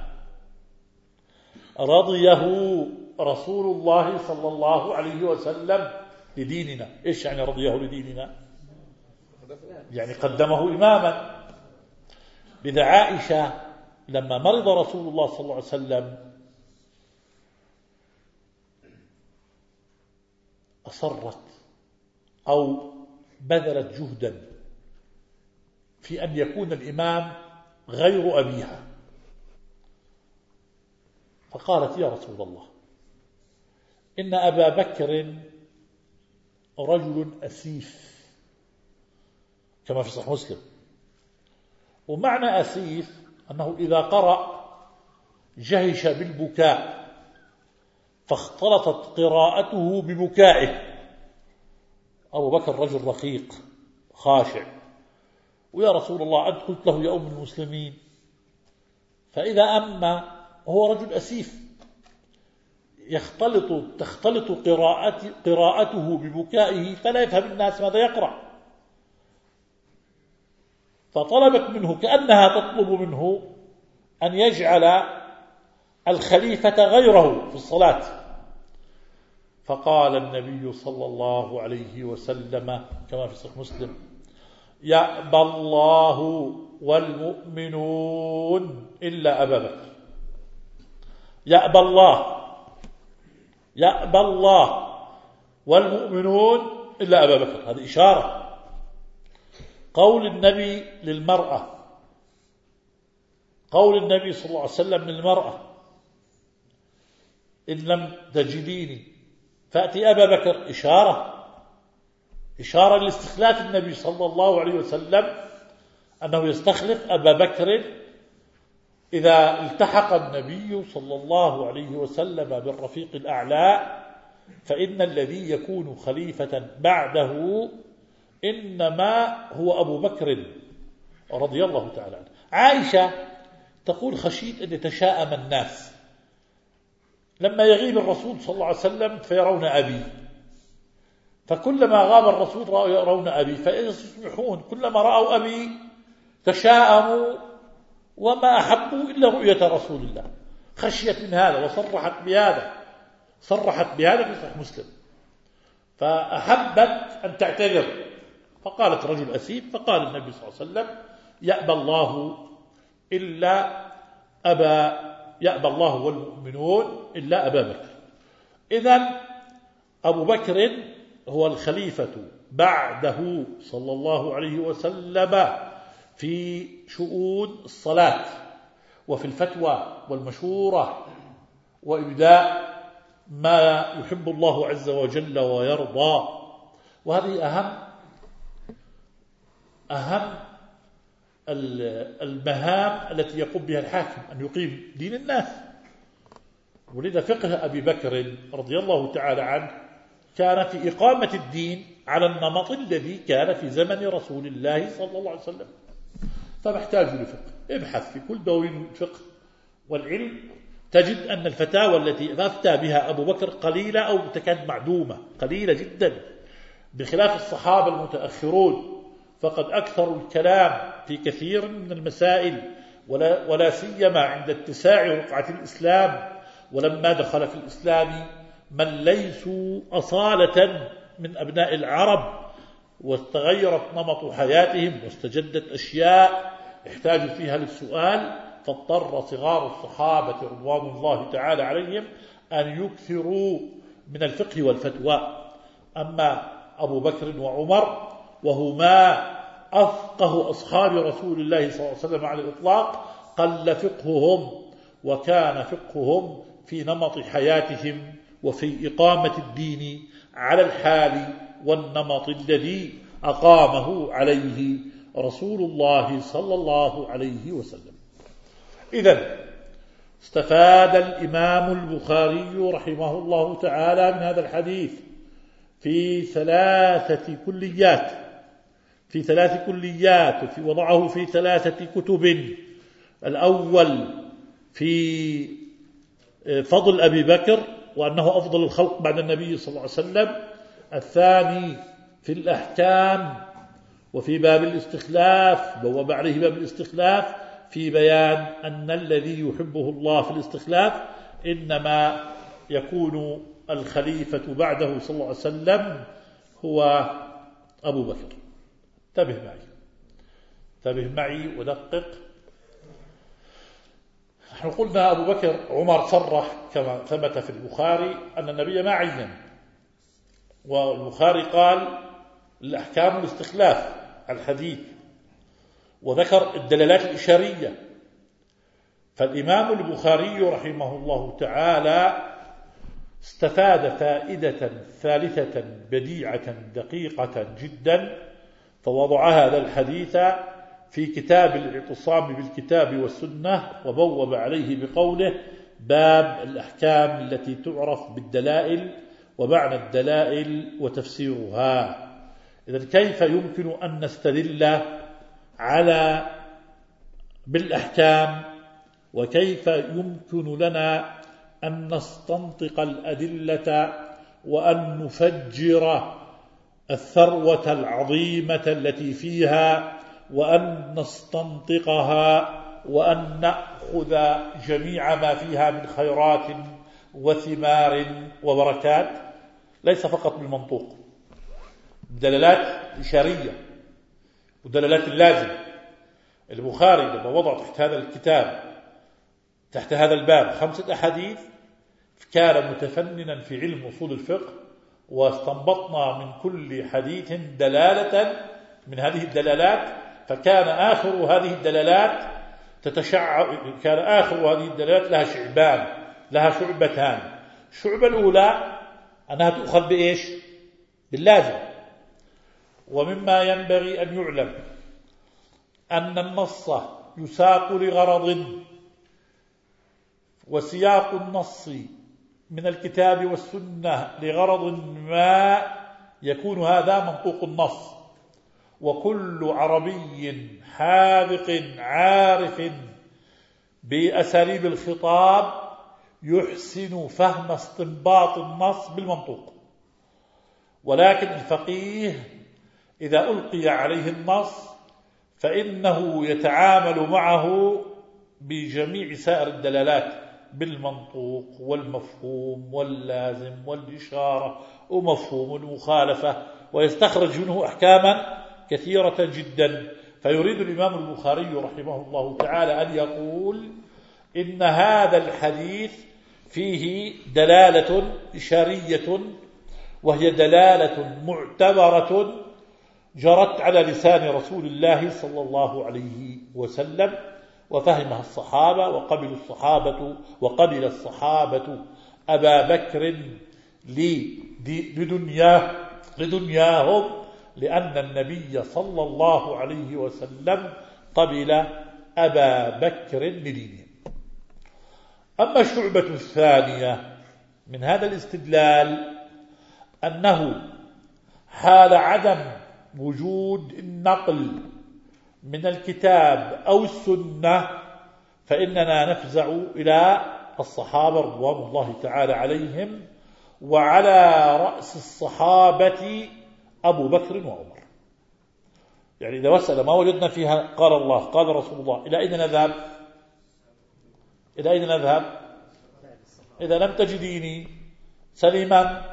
رضيه رسول الله صلى الله عليه وسلم لديننا. إيش يعني رضيه لديننا؟ يعني قدمه إماما. لذا عائشة لما مرض رسول الله صلى الله عليه وسلم أصرت أو بذلت جهدا في أن يكون الإمام غير أبيها، فقالت يا رسول الله إن أبا بكر رجل أسيف، كما في صحيح مسلم. ومعنى أسيف أنه إذا قرأ جهش بالبكاء، فاختلطت قراءته ببكائه. أبو بكر رجل رقيق خاشع، ويا رسول الله أنت قلت له يا أم المسلمين، فإذا أما هو رجل أسيف تختلط قراءته ببكائه فلا يفهم الناس ماذا يقرأ. فطلبت منه كأنها تطلب منه أن يجعل الخليفة غيره في الصلاة. فقال النبي صلى الله عليه وسلم كما في صحيح مسلم: يأبى الله والمؤمنون إلا أبا بكر. يأبى الله والمؤمنون إلا أبا بكر. هذه إشارة. قول النبي للمرأة، قول النبي صلى الله عليه وسلم للمرأة: إن لم تجديني فأتي أبا بكر، إشارة لاستخلاف النبي صلى الله عليه وسلم، أنه يستخلف أبا بكر إذا التحق النبي صلى الله عليه وسلم بالرفيق الأعلى، فإن الذي يكون خليفة بعده إنما هو أبو بكر رضي الله تعالى عنه. عائشة تقول: خشيت أن يتشاءم الناس لما يغيب الرسول صلى الله عليه وسلم فيرون أبي، فكلما غاب الرسول يرون أبي، فيصبحون كلما رأوا أبي تشاءموا وما أحبوا إلا رؤية رسول الله. خشيت من هذا وصرحت بهذا في صحيح مسلم، فأحبت أن تعتذر، فقالت: رجل أسيب. فقال النبي صلى الله عليه وسلم: يأبى الله والمؤمنون إلا أبا بكر. إذن أبو بكر هو الخليفة بعده صلى الله عليه وسلم في شؤون الصلاة وفي الفتوى والمشورة وإبداء ما يحب الله عز وجل ويرضى. وهذه أهم المهام التي يقوم بها الحاكم، أن يقيم دين الناس. ولذا فقه أبي بكر رضي الله تعالى عنه كان في إقامة الدين على النمط الذي كان في زمن رسول الله صلى الله عليه وسلم. فمحتاج لفقه. ابحث في كل دورين الفقه والعلم تجد أن الفتاوى التي أفتى بها أبو بكر قليلة أو تكاد معدومة، قليلة جدا، بخلاف الصحابة المتأخرون فقد أكثروا الكلام في كثير من المسائل، ولا سيما عند اتساع رقعة الإسلام، ولما دخل في الإسلام من ليسوا أصالة من أبناء العرب، واستغيرت نمط حياتهم واستجدت أشياء احتاجوا فيها للسؤال، فاضطر صغار الصحابة رضوان الله تعالى عليهم أن يكثروا من الفقه والفتوى. أما أبو بكر وعمر وهما أفقه أصحاب رسول الله صلى الله عليه وسلم على الإطلاق قل فقههم، وكان فقههم في نمط حياتهم وفي إقامة الدين على الحال والنمط الذي أقامه عليه رسول الله صلى الله عليه وسلم. إذن استفاد الإمام البخاري رحمه الله تعالى من هذا الحديث في ثلاث كليات، وضعه في 3 كتب. الأول في فضل أبي بكر وأنه أفضل الخلق بعد النبي صلى الله عليه وسلم. الثاني في الأحكام وفي باب الاستخلاف، بواب عليه باب الاستخلاف في بيان أن الذي يحبه الله في الاستخلاف إنما يكون الخليفة بعده صلى الله عليه وسلم هو أبو بكر. انتبه معي ودقق. نحن قلنا أبو بكر، عمر صرح كما ثبت في البخاري أن النبي ما عين، والبخاري قال الأحكام الاستخلاف الحديث، وذكر الدلالات الإشارية. فالإمام البخاري رحمه الله تعالى استفاد فائدة ثالثة بديعة دقيقة جدا، فوضع هذا الحديث في كتاب الاعتصام بالكتاب والسنة، وبوب عليه بقوله: باب الأحكام التي تعرف بالدلائل ومعنى الدلائل وتفسيرها. إذن كيف يمكن أن نستدل بالأحكام، وكيف يمكن لنا أن نستنطق الأدلة وأن نفجر الثروة العظيمة التي فيها، وأن نستنطقها وأن نأخذ جميع ما فيها من خيرات وثمار وبركات؟ ليس فقط بالمنطوق، دلالات إشارية ودلالات اللازمة. البخاري لما وضع تحت هذا الكتاب تحت هذا الباب 5 أحاديث كان متفننا في علم أصول الفقه، واستنبطنا من كل حديث دلالة من هذه الدلالات، فكان آخر هذه الدلالات كان آخر هذه الدلالات لها شعبان، لها شعبتان. الشعبة الأولى أنها تؤخذ بإيش؟ باللازم. ومما ينبغي أن يعلم أن النص يساق لغرض، وسياق النص من الكتاب والسنة لغرض ما يكون هذا منطوق النص. وكل عربي حاذق عارف بأساليب الخطاب يحسن فهم استنباط النص بالمنطوق. ولكن الفقيه إذا ألقي عليه النص فإنه يتعامل معه بجميع سائر الدلالات بالمنطوق والمفهوم واللازم والإشارة ومفهوم المخالفة، ويستخرج منه أحكاما كثيرة جدا. فيريد الإمام البخاري رحمه الله تعالى أن يقول إن هذا الحديث فيه دلالة إشارية، وهي دلالة معتبرة جرت على لسان رسول الله صلى الله عليه وسلم، وفهمها الصحابة وقبل الصحابة أبا بكر لدنياهم، لأن النبي صلى الله عليه وسلم قبل أبا بكر لدينهم. أما الشعبة الثانية من هذا الاستدلال أنه حال عدم وجود النقل من الكتاب أو السنة فإننا نفزع إلى الصحابة رضوان الله تعالى عليهم، وعلى رأس الصحابة أبو بكر وعمر. يعني إذا مسألة ما وجدنا فيها قال الله قال رسول الله، إلى أين نذهب؟ إذا لم تجديني سليما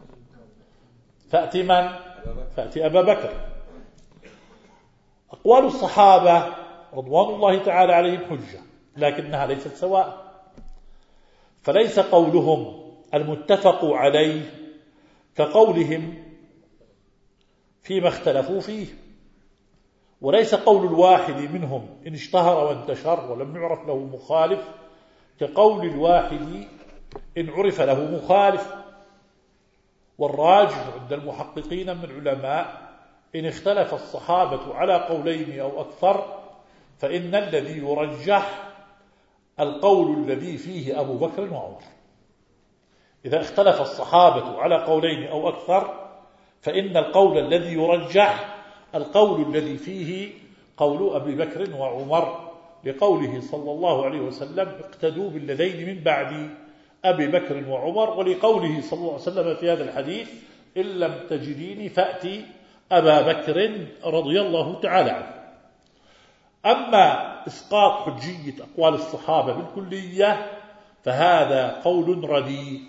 فأتي من؟ فأتي أبا بكر. أقوال الصحابة رضوان الله تعالى عليهم حجة، لكنها ليست سواء. فليس قولهم المتفق عليه كقولهم فيما اختلفوا فيه، وليس قول الواحد منهم إن اشتهر وانتشر ولم يعرف له مخالف كقول الواحد إن عرف له مخالف. والراجح عند المحققين من العلماء إن اختلف الصحابة على قولين أو أكثر فإن الذي يرجح القول الذي فيه أبو بكر وعمر. إذا اختلف الصحابة على قولين أو أكثر فإن القول الذي يرجح القول الذي فيه قول أبي بكر وعمر، لقوله صلى الله عليه وسلم اقتدوا بالذين من بعد أبي بكر وعمر، ولقوله صلى الله عليه وسلم في هذا الحديث إن لم تجديني فأتي أبا بكر رضي الله تعالى عنه. أما إسقاط حجية أقوال الصحابة بالكلية فهذا قول رديء،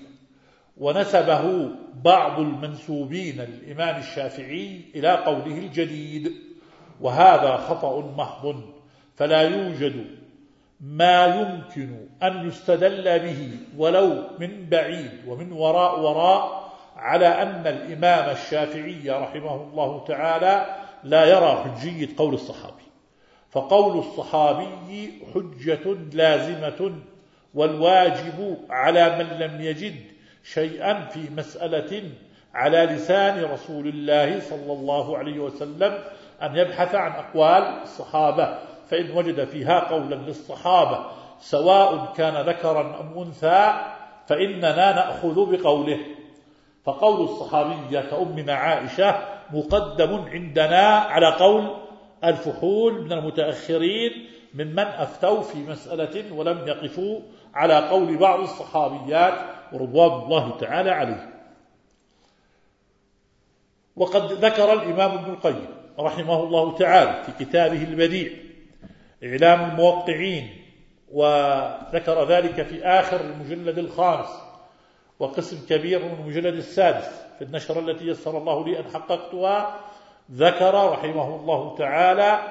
ونسبه بعض المنسوبين للإمام الشافعي إلى قوله الجديد، وهذا خطأ محض. فلا يوجد ما يمكن أن يستدل به ولو من بعيد ومن وراء على أن الإمام الشافعي رحمه الله تعالى لا يرى حجية قول الصحابي. فقول الصحابي حجة لازمة، والواجب على من لم يجد شيئا في مسألة على لسان رسول الله صلى الله عليه وسلم أن يبحث عن أقوال الصحابة، فإن وجد فيها قولا للصحابة سواء كان ذكرا أم أنثى فإننا نأخذ بقوله. فقول الصحابية كأمنا عائشة مقدم عندنا على قول الفحول من المتأخرين ممن أفتوا في مسألة ولم يقفوا على قول بعض الصحابيات رضوان الله تعالى عليه. وقد ذكر الإمام ابن القيم رحمه الله تعالى في كتابه البديع إعلام الموقعين، وذكر ذلك في آخر المجلد 5، وقسم كبير من المجلد السادس في النشرة التي يسر الله لي أن حققتها ذكر رحمه الله تعالى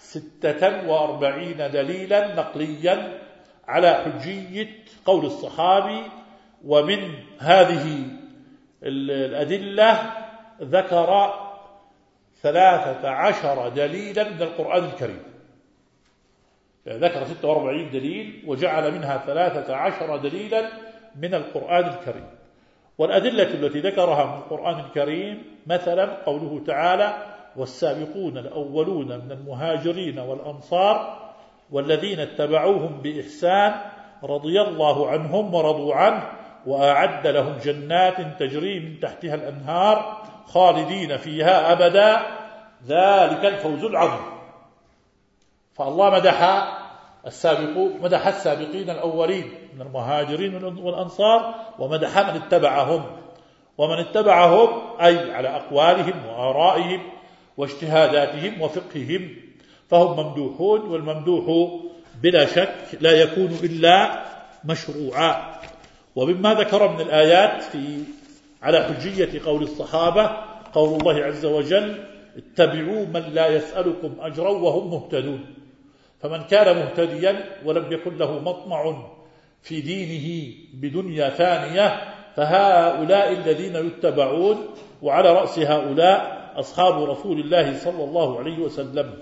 46 دليلا نقليا على حجية قول الصحابي. ومن هذه الأدلة ذكر 13 دليلا من القرآن الكريم، يعني ذكر 46 دليل وجعل منها 13 دليلا من القرآن الكريم. والأدلة التي ذكرها من القرآن الكريم مثلا قوله تعالى: والسابقون الأولون من المهاجرين والأنصار والذين اتبعوهم بإحسان رضي الله عنهم ورضوا عنه وأعد لهم جنات تجري من تحتها الأنهار خالدين فيها أبدا ذلك الفوز العظيم. فالله مدح السابقين الأولين من المهاجرين والأنصار ومدح من اتبعهم، ومن اتبعهم أي على أقوالهم وآرائهم واجتهاداتهم وفقههم، فهم ممدوحون، والممدوح بلا شك لا يكون إلا مشروعا. ومما ذكر من الآيات على حجية قول الصحابة قول الله عز وجل: اتبعوا من لا يسألكم أجرا وهم مهتدون. فمن كان مهتديا ولم يكن له مطمع في دينه بدنيا ثانية فهؤلاء الذين يتبعون، وعلى رأس هؤلاء أصحاب رسول الله صلى الله عليه وسلم.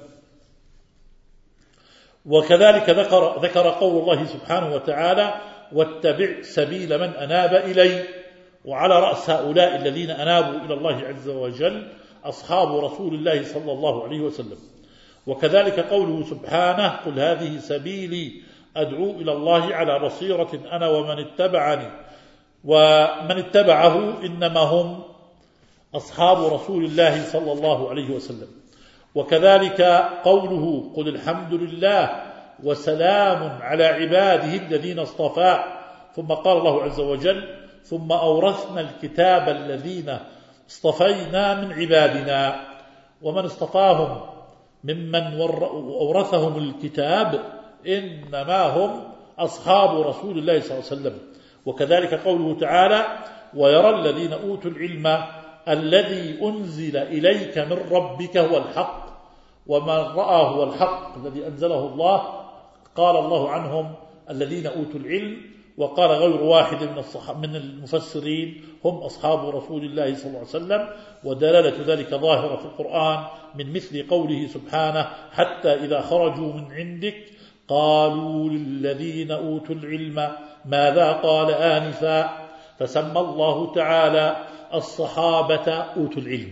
وكذلك ذكر قول الله سبحانه وتعالى: واتبع سبيل من أناب إلي، وعلى رأس هؤلاء الذين أنابوا إلى الله عز وجل أصحاب رسول الله صلى الله عليه وسلم. وكذلك قوله سبحانه: قل هذه سبيلي أدعو إلى الله على بصيرة أنا ومن اتبعني ومن اتبعه إنما هم أصحاب رسول الله صلى الله عليه وسلم. وكذلك قوله: قل الحمد لله وسلام على عباده الذين اصطفى. ثم قال الله عز وجل: ثم أورثنا الكتاب الذين اصطفينا من عبادنا. ومن اصطفاهم ممن أورثهم الكتاب إنما هم أصحاب رسول الله صلى الله عليه وسلم. وكذلك قوله تعالى: ويرى الذين أوتوا العلم الذي أنزل إليك من ربك هو الحق ومن رأى هو الحق الذي أنزله الله. قال الله عنهم الذين أوتوا العلم، وقال غير واحد من المفسرين هم أصحاب رسول الله صلى الله عليه وسلم. ودلالة ذلك ظاهرة في القرآن من مثل قوله سبحانه: حتى إذا خرجوا من عندك قالوا للذين أوتوا العلم ماذا قال آنفا. فسمى الله تعالى الصحابة أوتوا العلم،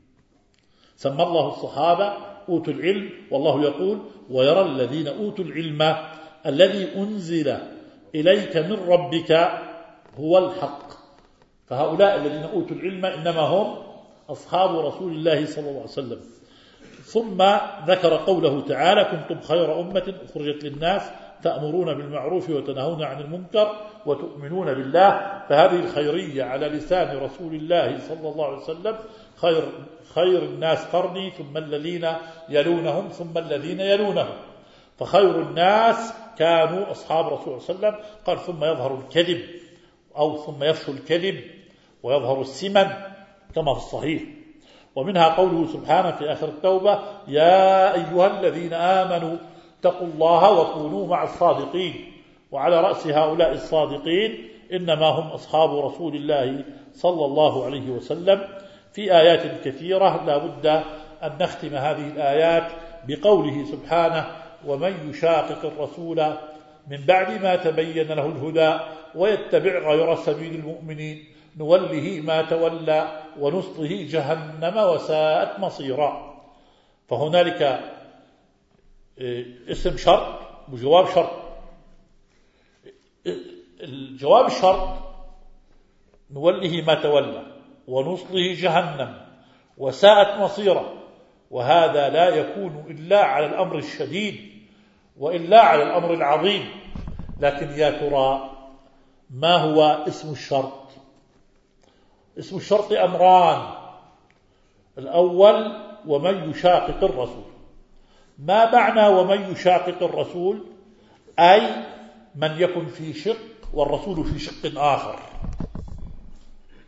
سمى الله الصحابة أوتوا العلم، والله يقول: ويرى الذين أوتوا العلم الذي أنزل إليك من ربك هو الحق. فهؤلاء الذين أوتوا العلم إنما هم أصحاب رسول الله صلى الله عليه وسلم. ثم ذكر قوله تعالى: كنتم خير أمة أخرجت للناس تأمرون بالمعروف وتنهون عن المنكر وتؤمنون بالله. فهذه الخيرية على لسان رسول الله صلى الله عليه وسلم: خير الناس قرني ثم الذين يلونهم ثم الذين يلونهم. فخير الناس كانوا أصحاب رسول الله صلى الله عليه وسلم. قال: ثم يظهر الكذب أو ثم يفشو الكذب ويظهر السمن كما في الصحيح. ومنها قوله سبحانه في آخر التوبة: يا أيها الذين آمنوا اتقوا الله وكونوا مع الصادقين. وعلى رأس هؤلاء الصادقين إنما هم أصحاب رسول الله صلى الله عليه وسلم. في آيات كثيرة لا بد أن نختم هذه الآيات بقوله سبحانه: ومن يشاقق الرسول من بعد ما تبين له الهدى ويتبع غير سبيل المؤمنين نوله ما تولى ونصله جهنم وساءت مصيرا. فهنالك اسم شرط وجواب شرط. الجواب الشرط: نوله ما تولى ونصله جهنم وساءت مصيرا. وهذا لا يكون إلا على الأمر الشديد وإلا على الأمر العظيم. لكن يا ترى ما هو اسم الشرط؟ اسم الشرط أمران: الأول ومن يشاقق الرسول. ما معنى ومن يشاقق الرسول؟ أي من يكن في شق والرسول في شق آخر.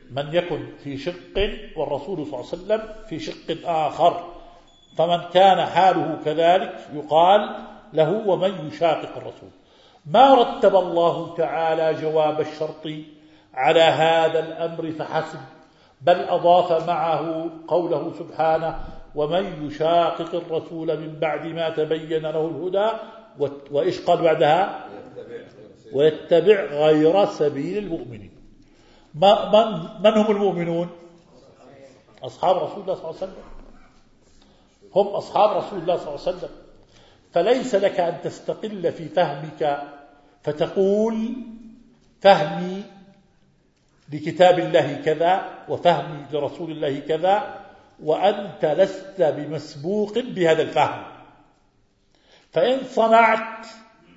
من يكن في شق والرسول صلى الله عليه وسلم في شق آخر، فمن كان حاله كذلك يقال له ومن يشاقق الرسول. ما رتب الله تعالى جواب الشرط على هذا الأمر فحسب، بل أضاف معه قوله سبحانه: ومن يشاقق الرسول من بعد ما تبين له الهدى وإيش قال بعدها؟ ويتبع غير سبيل المؤمنين. من هم المؤمنون؟ أصحاب رسول الله صلى الله عليه وسلم، هم أصحاب رسول الله صلى الله عليه وسلم. فليس لك أن تستقل في فهمك فتقول فهمي لكتاب الله كذا وفهمي لرسول الله كذا، وأنت لست بمسبوق بهذا الفهم. فإن صنعت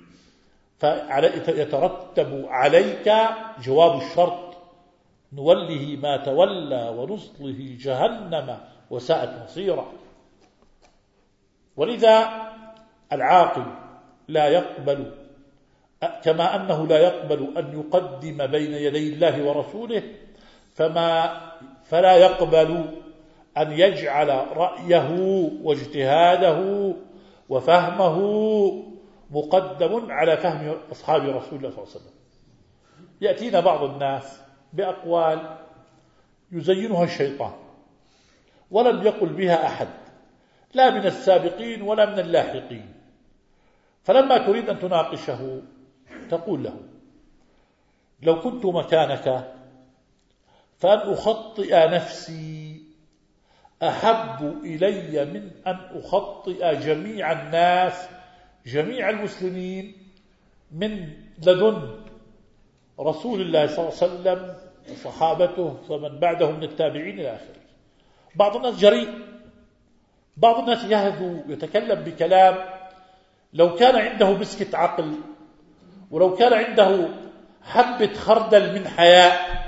فيترتب عليك جواب الشرط: نوله ما تولى ونصله جهنم وساءت مصيرا. ولذا العاقل لا يقبل، كما أنه لا يقبل أن يقدم بين يدي الله ورسوله، فلا يقبل أن يجعل رأيه واجتهاده وفهمه مقدم على فهم أصحاب رسول الله صلى الله عليه وسلم. يأتينا بعض الناس بأقوال يزينها الشيطان ولم يقل بها أحد، لا من السابقين ولا من اللاحقين، فلما تريد أن تناقشه تقول له: لو كنت مكانك فأن أخطئ نفسي أحب إلي من أن أخطئ جميع الناس، جميع المسلمين، من لدن رسول الله صلى الله عليه وسلم وصحابته ومن بعدهم من التابعين إلى آخره. بعض الناس جريء، بعض الناس يهذو يتكلم بكلام لو كان عنده مسكة عقل، ولو كان عنده حبة خردل من حياء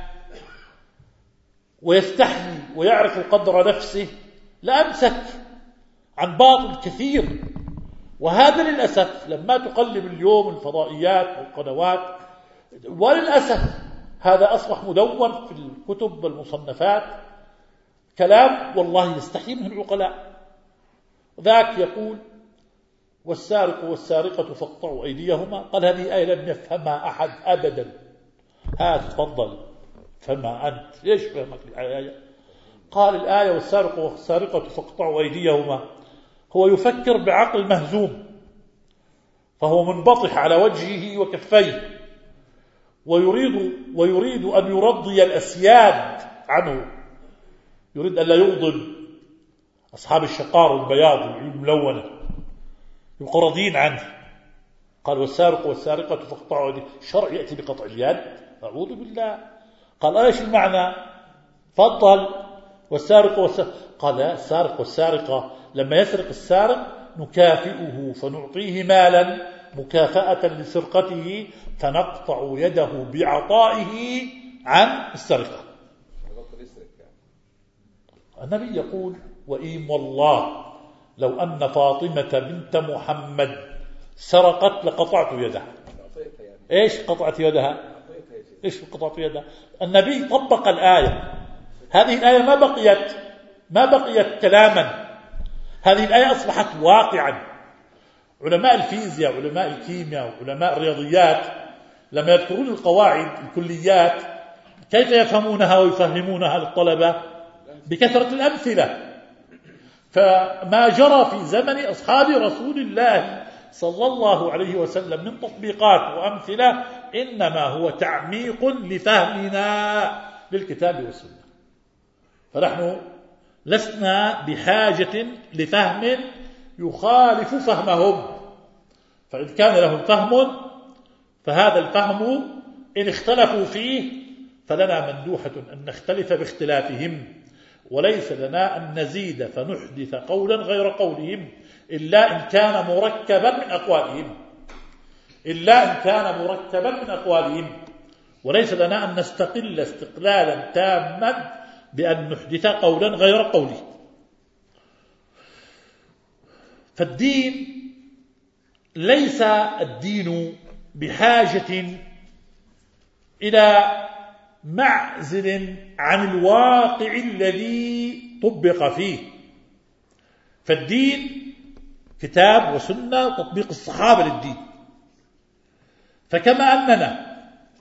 ويستحي ويعرف قدر نفسه لأمسك عن باطل كثير. وهذا للأسف لما تقلب اليوم الفضائيات والقنوات، وللأسف هذا أصبح مدون في الكتب والمصنفات، كلام والله يستحي منه العقلاء. ذاك يقول: والسارق والسارقة فاقطعوا أيديهما. قال هذه آية لم يفهمها أحد أبدا. هذا تفضل فما أنت ليش فهمك الآية؟ قال الآية والسارق والسارقة فاقطعوا أيديهما، هو يفكر بعقل مهزوم، فهو منبطح على وجهه وكفيه، ويريد أن يرضي الأسياد عنه، يريد أن لا يغضب أصحاب الشقار والبياض والملونة، يبقوا راضين عنه. قال والسارق والسارقة فاقطعوا أيديهما، الشرع يأتي بقطع اليد؟ أعوذ بالله. قال ايش المعنى؟ فضل والسارق قال السارق والسارقة لما يسرق السارق نكافئه فنعطيه مالا مكافأة لسرقته فنقطع يده بعطائه عن السرقة. النبي يقول: وإيم والله لو أن فاطمة بنت محمد سرقت لقطعت يدها. إيش قطعت يدها؟ إيش قطعت يدها؟ النبي طبق الآية. هذه الآية ما بقيت كلاما، هذه الآية أصبحت واقعا. علماء الفيزياء علماء الكيمياء علماء الرياضيات لما يذكرون القواعد الكليات كيف يفهمونها ويفهمونها للطلبة؟ بكثرة الأمثلة. فما جرى في زمن أصحاب رسول الله صلى الله عليه وسلم من تطبيقات وأمثلة إنما هو تعميق لفهمنا للكتاب والسنة. فنحن لسنا بحاجة لفهم يخالف فهمهم، فإن كان لهم فهم فهذا الفهم إن اختلفوا فيه فلنا مندوحة أن نختلف باختلافهم، وليس لنا أن نزيد فنحدث قولا غير قولهم إلا إن كان مركبا من أقوالهم، وليس لنا أن نستقل استقلالا تاما بأن نحدث قولا غير قوله. فالدين ليس الدين بحاجة إلى معزل عن الواقع الذي طبق فيه. فالدين كتاب وسنة وتطبيق الصحابة للدين. فكما أننا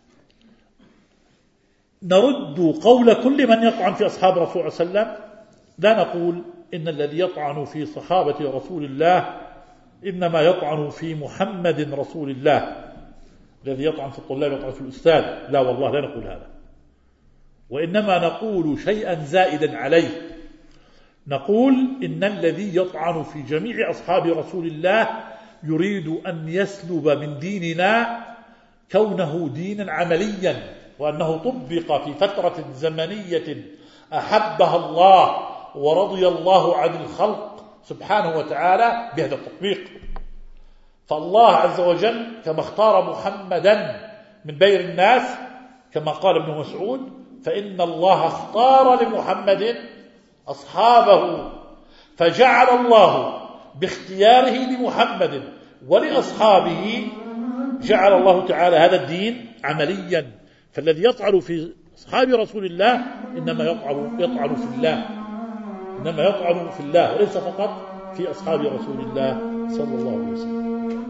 نرد قول كل من يطعن في أصحاب رسول الله صلى الله عليه وسلم، لا نقول إن الذي يطعن في صحابة رسول الله إنما يطعن في محمد رسول الله، الذي يطعن في الطلاب يطعن في الأستاذ. لا والله لا نقول هذا، وإنما نقول شيئا زائدا عليه. نقول إن الذي يطعن في جميع أصحاب رسول الله يريد أن يسلب من ديننا كونه دينا عمليا، وأنه طبق في فترة زمنية أحبها الله ورضي الله عن الخلق سبحانه وتعالى بهذا التطبيق. فالله عز وجل كما اختار محمدا من بين الناس كما قال ابن مسعود: فإن الله اختار لمحمد أصحابه، فجعل الله باختياره لمحمد ولأصحابه جعل الله تعالى هذا الدين عمليا. فالذي يطعن في أصحاب رسول الله إنما يطعن في الله، إنما يطعن في الله وليس فقط في أصحاب رسول الله صلى الله عليه وسلم.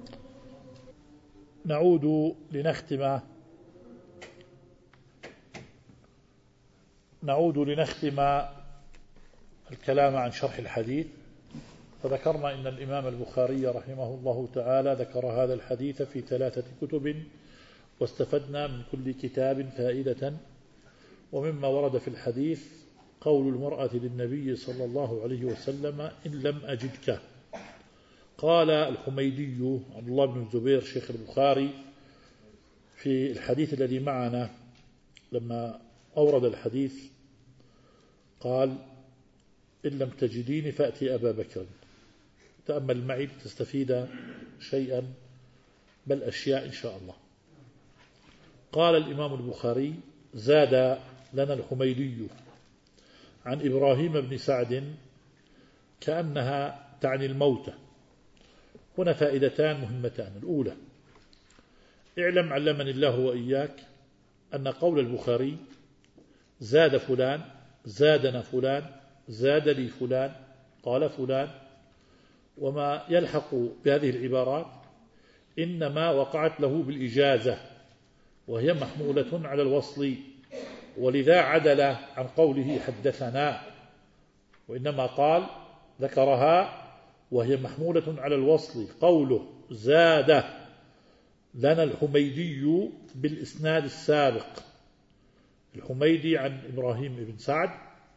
نعود لنختم الكلام عن شرح الحديث. فذكرنا إن الإمام البخاري رحمه الله تعالى ذكر هذا الحديث في 3 كتب، واستفدنا من كل كتاب فائدة. ومما ورد في الحديث قول المرأة للنبي صلى الله عليه وسلم: إن لم أجدك. قال الحميدي عبد الله بن الزبير شيخ البخاري في الحديث الذي معنا لما أورد الحديث قال: إن لم تجديني فأتي أبا بكر. تأمل معي تستفيد شيئا بل أشياء إن شاء الله. قال الإمام البخاري: زاد لنا الحميدي عن إبراهيم بن سعد كأنها تعني الموت. هنا فائدتان مهمتان. الأولى: اعلم علمني الله وإياك أن قول البخاري زاد فلان، زادنا فلان، زاد لي فلان، قال فلان، وما يلحق بهذه العبارات إنما وقعت له بالإجازة، وهي محمولة على الوصل، ولذا عدل عن قوله حدثنا، وإنما قال ذكرها وهي محمولة على الوصل. قوله زاد لنا الحميدي بالإسناد السابق، الحميدي عن إبراهيم بن سعد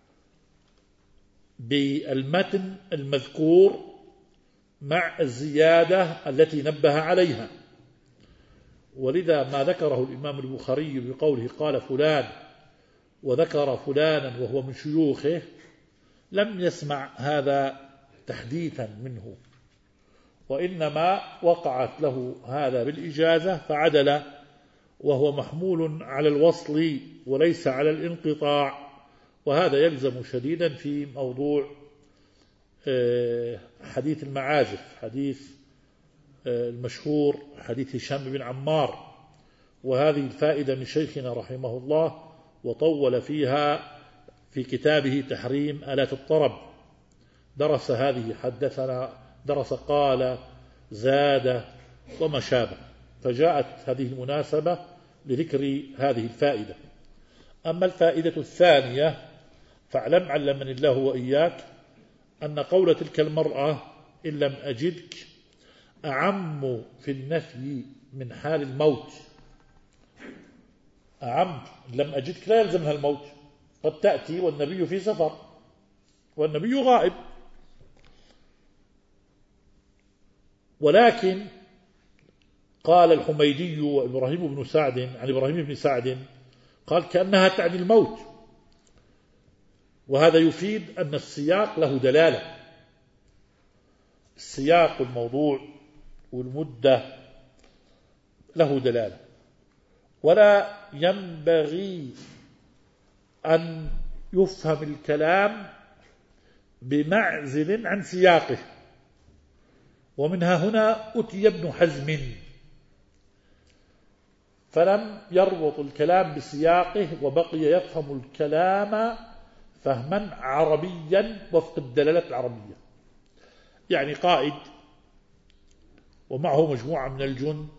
بالمتن المذكور مع الزيادة التي نبه عليها. ولذا ما ذكره الإمام البخاري بقوله قال فلان وذكر فلانا وهو من شيوخه لم يسمع هذا تحديثا منه، وإنما وقعت له هذا بالإجازة فعدل، وهو محمول على الوصل وليس على الانقطاع. وهذا يلزم شديدا في موضوع حديث المعازف، حديث المشهور حديث هشام بن عمار. وهذه الفائدة من شيخنا رحمه الله، وطول فيها في كتابه تحريم آلات الطرب. درس هذه، حدثنا، درس قال، زاد وما شابه، فجاءت هذه المناسبة لذكر هذه الفائدة. أما الفائدة الثانية: فاعلم علمني الله وإياك أن قول تلك المرأة إن لم أجدك أعم في النفي من حال الموت. أعم، لم أجدك لا يلزمها الموت، قد تأتي والنبي في سفر والنبي غائب. ولكن قال الحميدي وإبراهيم بن سعد عن إبراهيم بن سعد قال كأنها تعني الموت، وهذا يفيد أن السياق له دلالة. السياق والموضوع والمدة له دلالة، ولا ينبغي أن يفهم الكلام بمعزل عن سياقه. ومنها هنا أتي ابن حزم فلم يربط الكلام بسياقه وبقي يفهم الكلام فهما عربيا وفق الدلالة العربية. يعني قائد ومعه مجموعة من الجند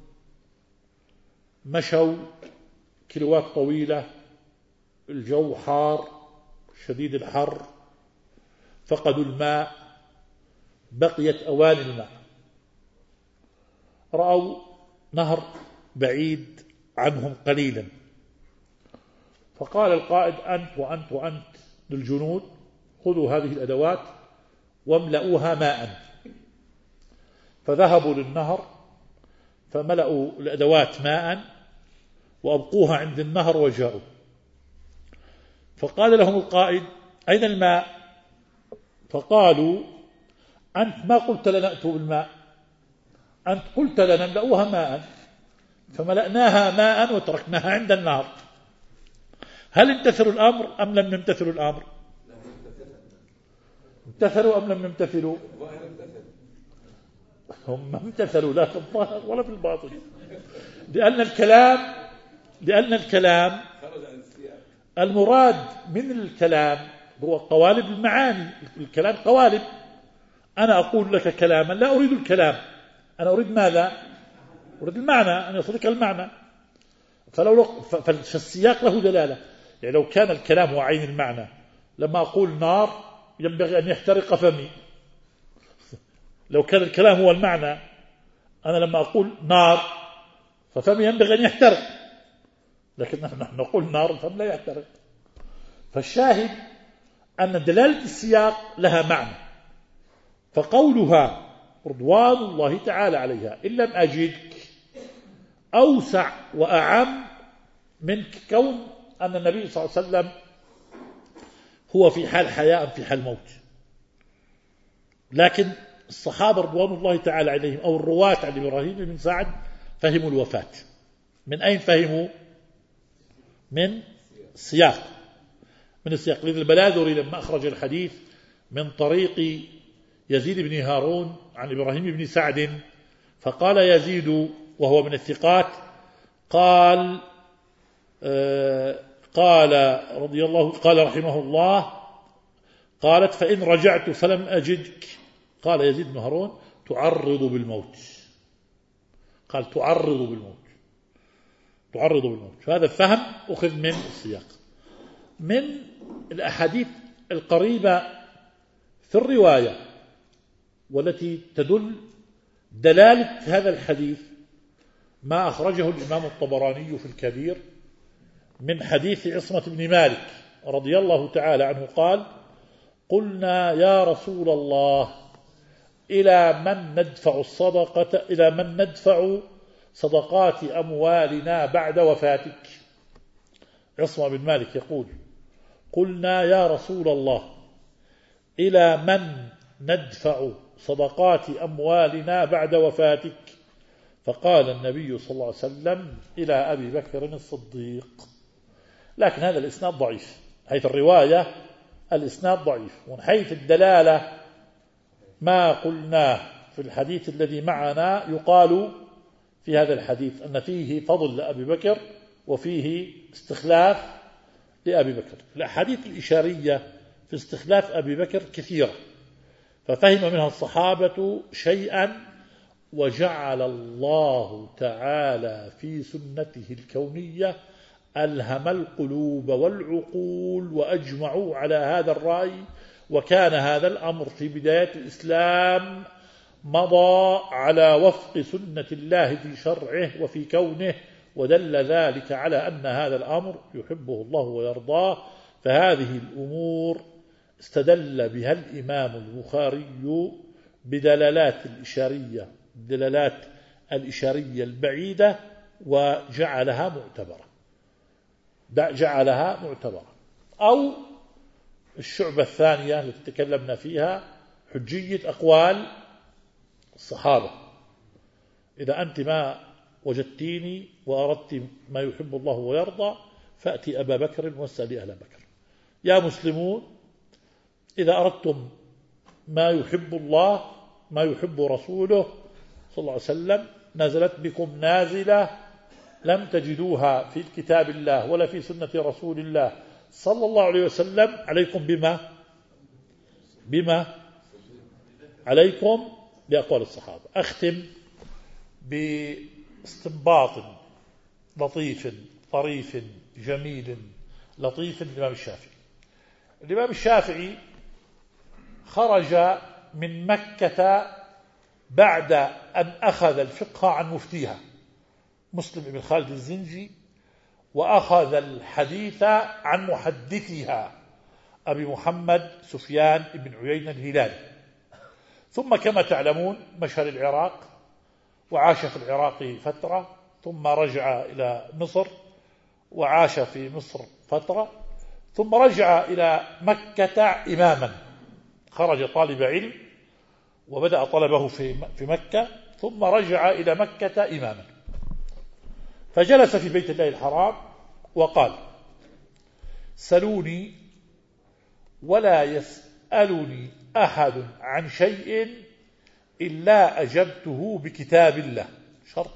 مشوا كيلوات طويلة، الجو حار شديد الحر، فقدوا الماء، بقيت أواني الماء، رأوا نهر بعيد عنهم قليلا، فقال القائد أنت وأنت وأنت للجنود خذوا هذه الأدوات واملؤوها ماء. فذهبوا للنهر فملأوا الأدوات ماء وأبقوها عند النهر وجاءوا، فقال لهم القائد أين الماء؟ فقالوا أنت ما قلت لنا ائتوا بالماء، أنت قلت لنا املؤوها ماء فملأناها ماء وتركناها عند النهر. هل امتثلوا الأمر أم لم يمتثلوا الأمر؟ امتثلوا أم لم يمتثلوا؟ هم امتثلوا لا في الظاهر ولا في الباطن، لأن الكلام المراد من الكلام هو قوالب المعاني. الكلام قوالب، أنا أقول لك كلاما لا أريد الكلام، أنا أريد ماذا؟ أريد المعنى، أن يصلك المعنى. فالسياق له دلالة. يعني لو كان الكلام هو عين المعنى، لما أقول نار ينبغي أن يحترق فمي. لو كان الكلام هو المعنى، أنا لما أقول نار ففمي ينبغي أن يحترق، لكن نحن نقول نار الفم لا يحترق. فالشاهد أن دلالة السياق لها معنى. فقولها رضوان الله تعالى عليها إن لم أجدك أوسع وأعم من كون أن النبي صلى الله عليه وسلم هو في حال حياة أم في حال موت. لكن الصحابة رضوان الله تعالى عليهم أو الرواة عن إبراهيم بن سعد فهموا الوفاة. من أين فهموا؟ من السياق. لذا البلاذري لما أخرج الحديث من طريق يزيد بن هارون عن إبراهيم بن سعد، فقال يزيد وهو من الثقات قال قال رحمه الله قالت فإن رجعت فلم أجدك، قال يزيد بن هارون تعرض بالموت. قال تعرض بالموت. فهذا الفهم أخذ من السياق. من الأحاديث القريبة في الرواية والتي تدل دلالة هذا الحديث ما أخرجه الإمام الطبراني في الكبير من حديث عصمة بن مالك رضي الله تعالى عنه قال قلنا يا رسول الله إلى من ندفع صدقات أموالنا بعد وفاتك. عصمة بن مالك يقول قلنا يا رسول الله إلى من ندفع صدقات أموالنا بعد وفاتك؟ فقال النبي صلى الله عليه وسلم إلى أبي بكر الصديق. لكن هذا الإسناد ضعيف، حيث الرواية الإسناد ضعيف، ومن حيث الدلالة ما قلناه في الحديث الذي معنا يقال في هذا الحديث أن فيه فضل لأبي بكر وفيه استخلاف لأبي بكر. الأحاديث الإشارية في استخلاف أبي بكر كثيرة، ففهم منها الصحابة شيئا، وجعل الله تعالى في سنته الكونية ألهم القلوب والعقول وأجمعوا على هذا الرأي. وكان هذا الأمر في بداية الإسلام مضى على وفق سنة الله في شرعه وفي كونه، ودل ذلك على أن هذا الأمر يحبه الله ويرضاه. فهذه الأمور استدل بها الإمام البخاري بدلالات الإشارية البعيدة وجعلها معتبرة. أو الشعبة الثانية التي تكلمنا فيها حجية أقوال الصحابة. إذا أنت ما وجدتيني وأردت ما يحب الله ويرضى فأتي أبا بكر واسألي أهل بكر. يا مسلمون إذا أردتم ما يحب الله ما يحب رسوله صلى الله عليه وسلم نزلت بكم نازلة لم تجدوها في كتاب الله ولا في سنة رسول الله صلى الله عليه وسلم، عليكم بما عليكم بأقوال الصحابة. أختم باستنباط لطيف طريف جميل لطيف للإمام الشافعي. الإمام الشافعي خرج من مكة بعد أن أخذ الفقه عن مفتيها مسلم بن خالد الزنجي، وأخذ الحديث عن محدثها أبي محمد سفيان بن عيينة الهلالي. ثم كما تعلمون مشى للعراق وعاش في العراق فترة، ثم رجع إلى مصر وعاش في مصر فترة، ثم رجع إلى مكة إماما. خرج طالب علم وبدأ طلبه في مكة، ثم رجع إلى مكة إماما، فجلس في بيت الله الحرام وقال: سلوني ولا يسألني أحد عن شيء إلا أجبته بكتاب الله. شرط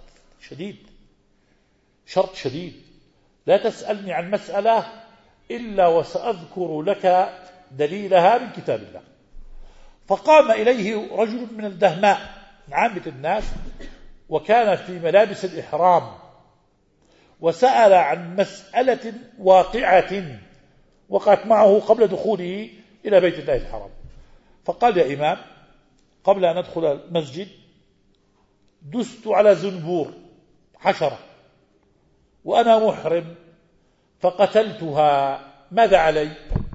شديد، لا تسألني عن مسألة إلا وسأذكر لك دليلها من كتاب الله. فقام إليه رجل من الدهماء من عامة الناس، وكان في ملابس الإحرام، وسأل عن مسألة واقعة وقعت معه قبل دخوله إلى بيت الله الحرام. فقال: يا إمام، قبل أن أدخل المسجد دست على زنبور حشرة وأنا محرم فقتلتها، ماذا علي؟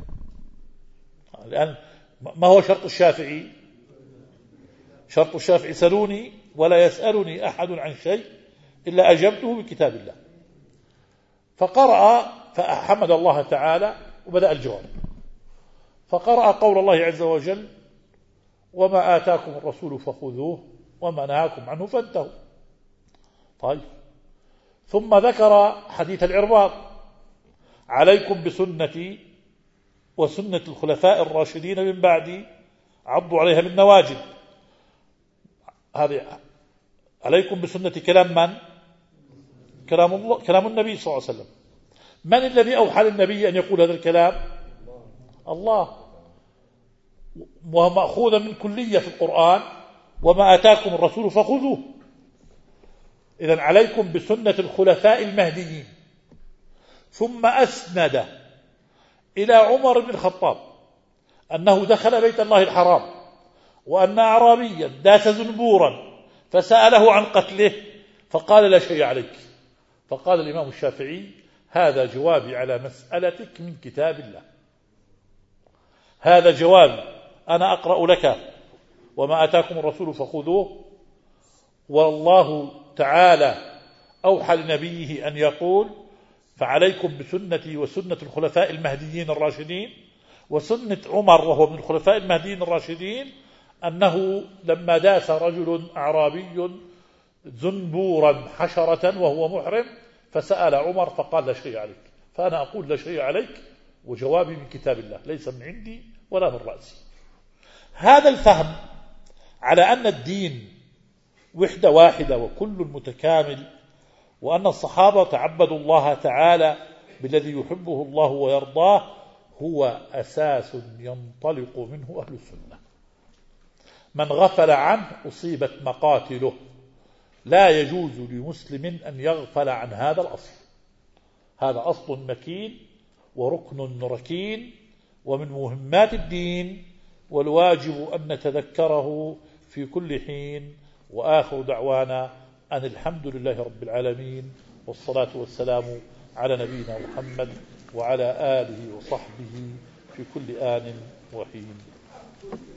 الآن ما هو شرط الشافعي؟ شرط الشافعي: سلوني ولا يسألني أحد عن شيء إلا أجبته بكتاب الله. فقرأ فحمد الله تعالى وبدأ الجواب، فقرأ قول الله عز وجل: وما آتاكم الرسول فخذوه وما نهاكم عنه فانتهوا. طيب، ثم ذكر حديث العرباض: عليكم بسنتي وسنة الخلفاء الراشدين من بعدي عضوا عليها بالنواجذ. هذه عليكم بسنتي كلام من؟ كلام الله، كلام النبي صلى الله عليه وسلم. من الذي أوحى للنبي أن يقول هذا الكلام؟ الله، ومأخوذا من كلية في القرآن: وما آتاكم الرسول فخذوه. إذن عليكم بسنة الخلفاء المهديين. ثم أسند إلى عمر بن الخطاب أنه دخل بيت الله الحرام وأن أعرابيا داس زنبورا فسأله عن قتله فقال: لا شيء عليك. فقال الإمام الشافعي: هذا جوابي على مسألتك من كتاب الله، هذا جوابي، أنا أقرأ لك: وما آتاكم الرسول فخذوه، والله تعالى أوحى لنبيه أن يقول: فعليكم بسنتي وسنة الخلفاء المهديين الراشدين. وسنة عمر وهو من الخلفاء المهديين الراشدين أنه لما داس رجل أعرابي زنبورا حشرة وهو محرم فسأل عمر فقال: لا شيء عليك. فأنا أقول: لا شيء عليك، وجوابي من كتاب الله ليس من عندي ولا من رأسي. هذا الفهم على أن الدين وحدة واحدة وكل متكامل، وأن الصحابة تعبدوا الله تعالى بالذي يحبه الله ويرضاه، هو أساس ينطلق منه أهل السنة. من غفل عنه أصيبت مقاتله. لا يجوز لمسلم أن يغفل عن هذا الأصل. هذا أصل مكين وركن ركين ومن مهمات الدين، والواجب أن نتذكره في كل حين. وآخر دعوانا أن الحمد لله رب العالمين، والصلاة والسلام على نبينا محمد وعلى آله وصحبه في كل آن وحين.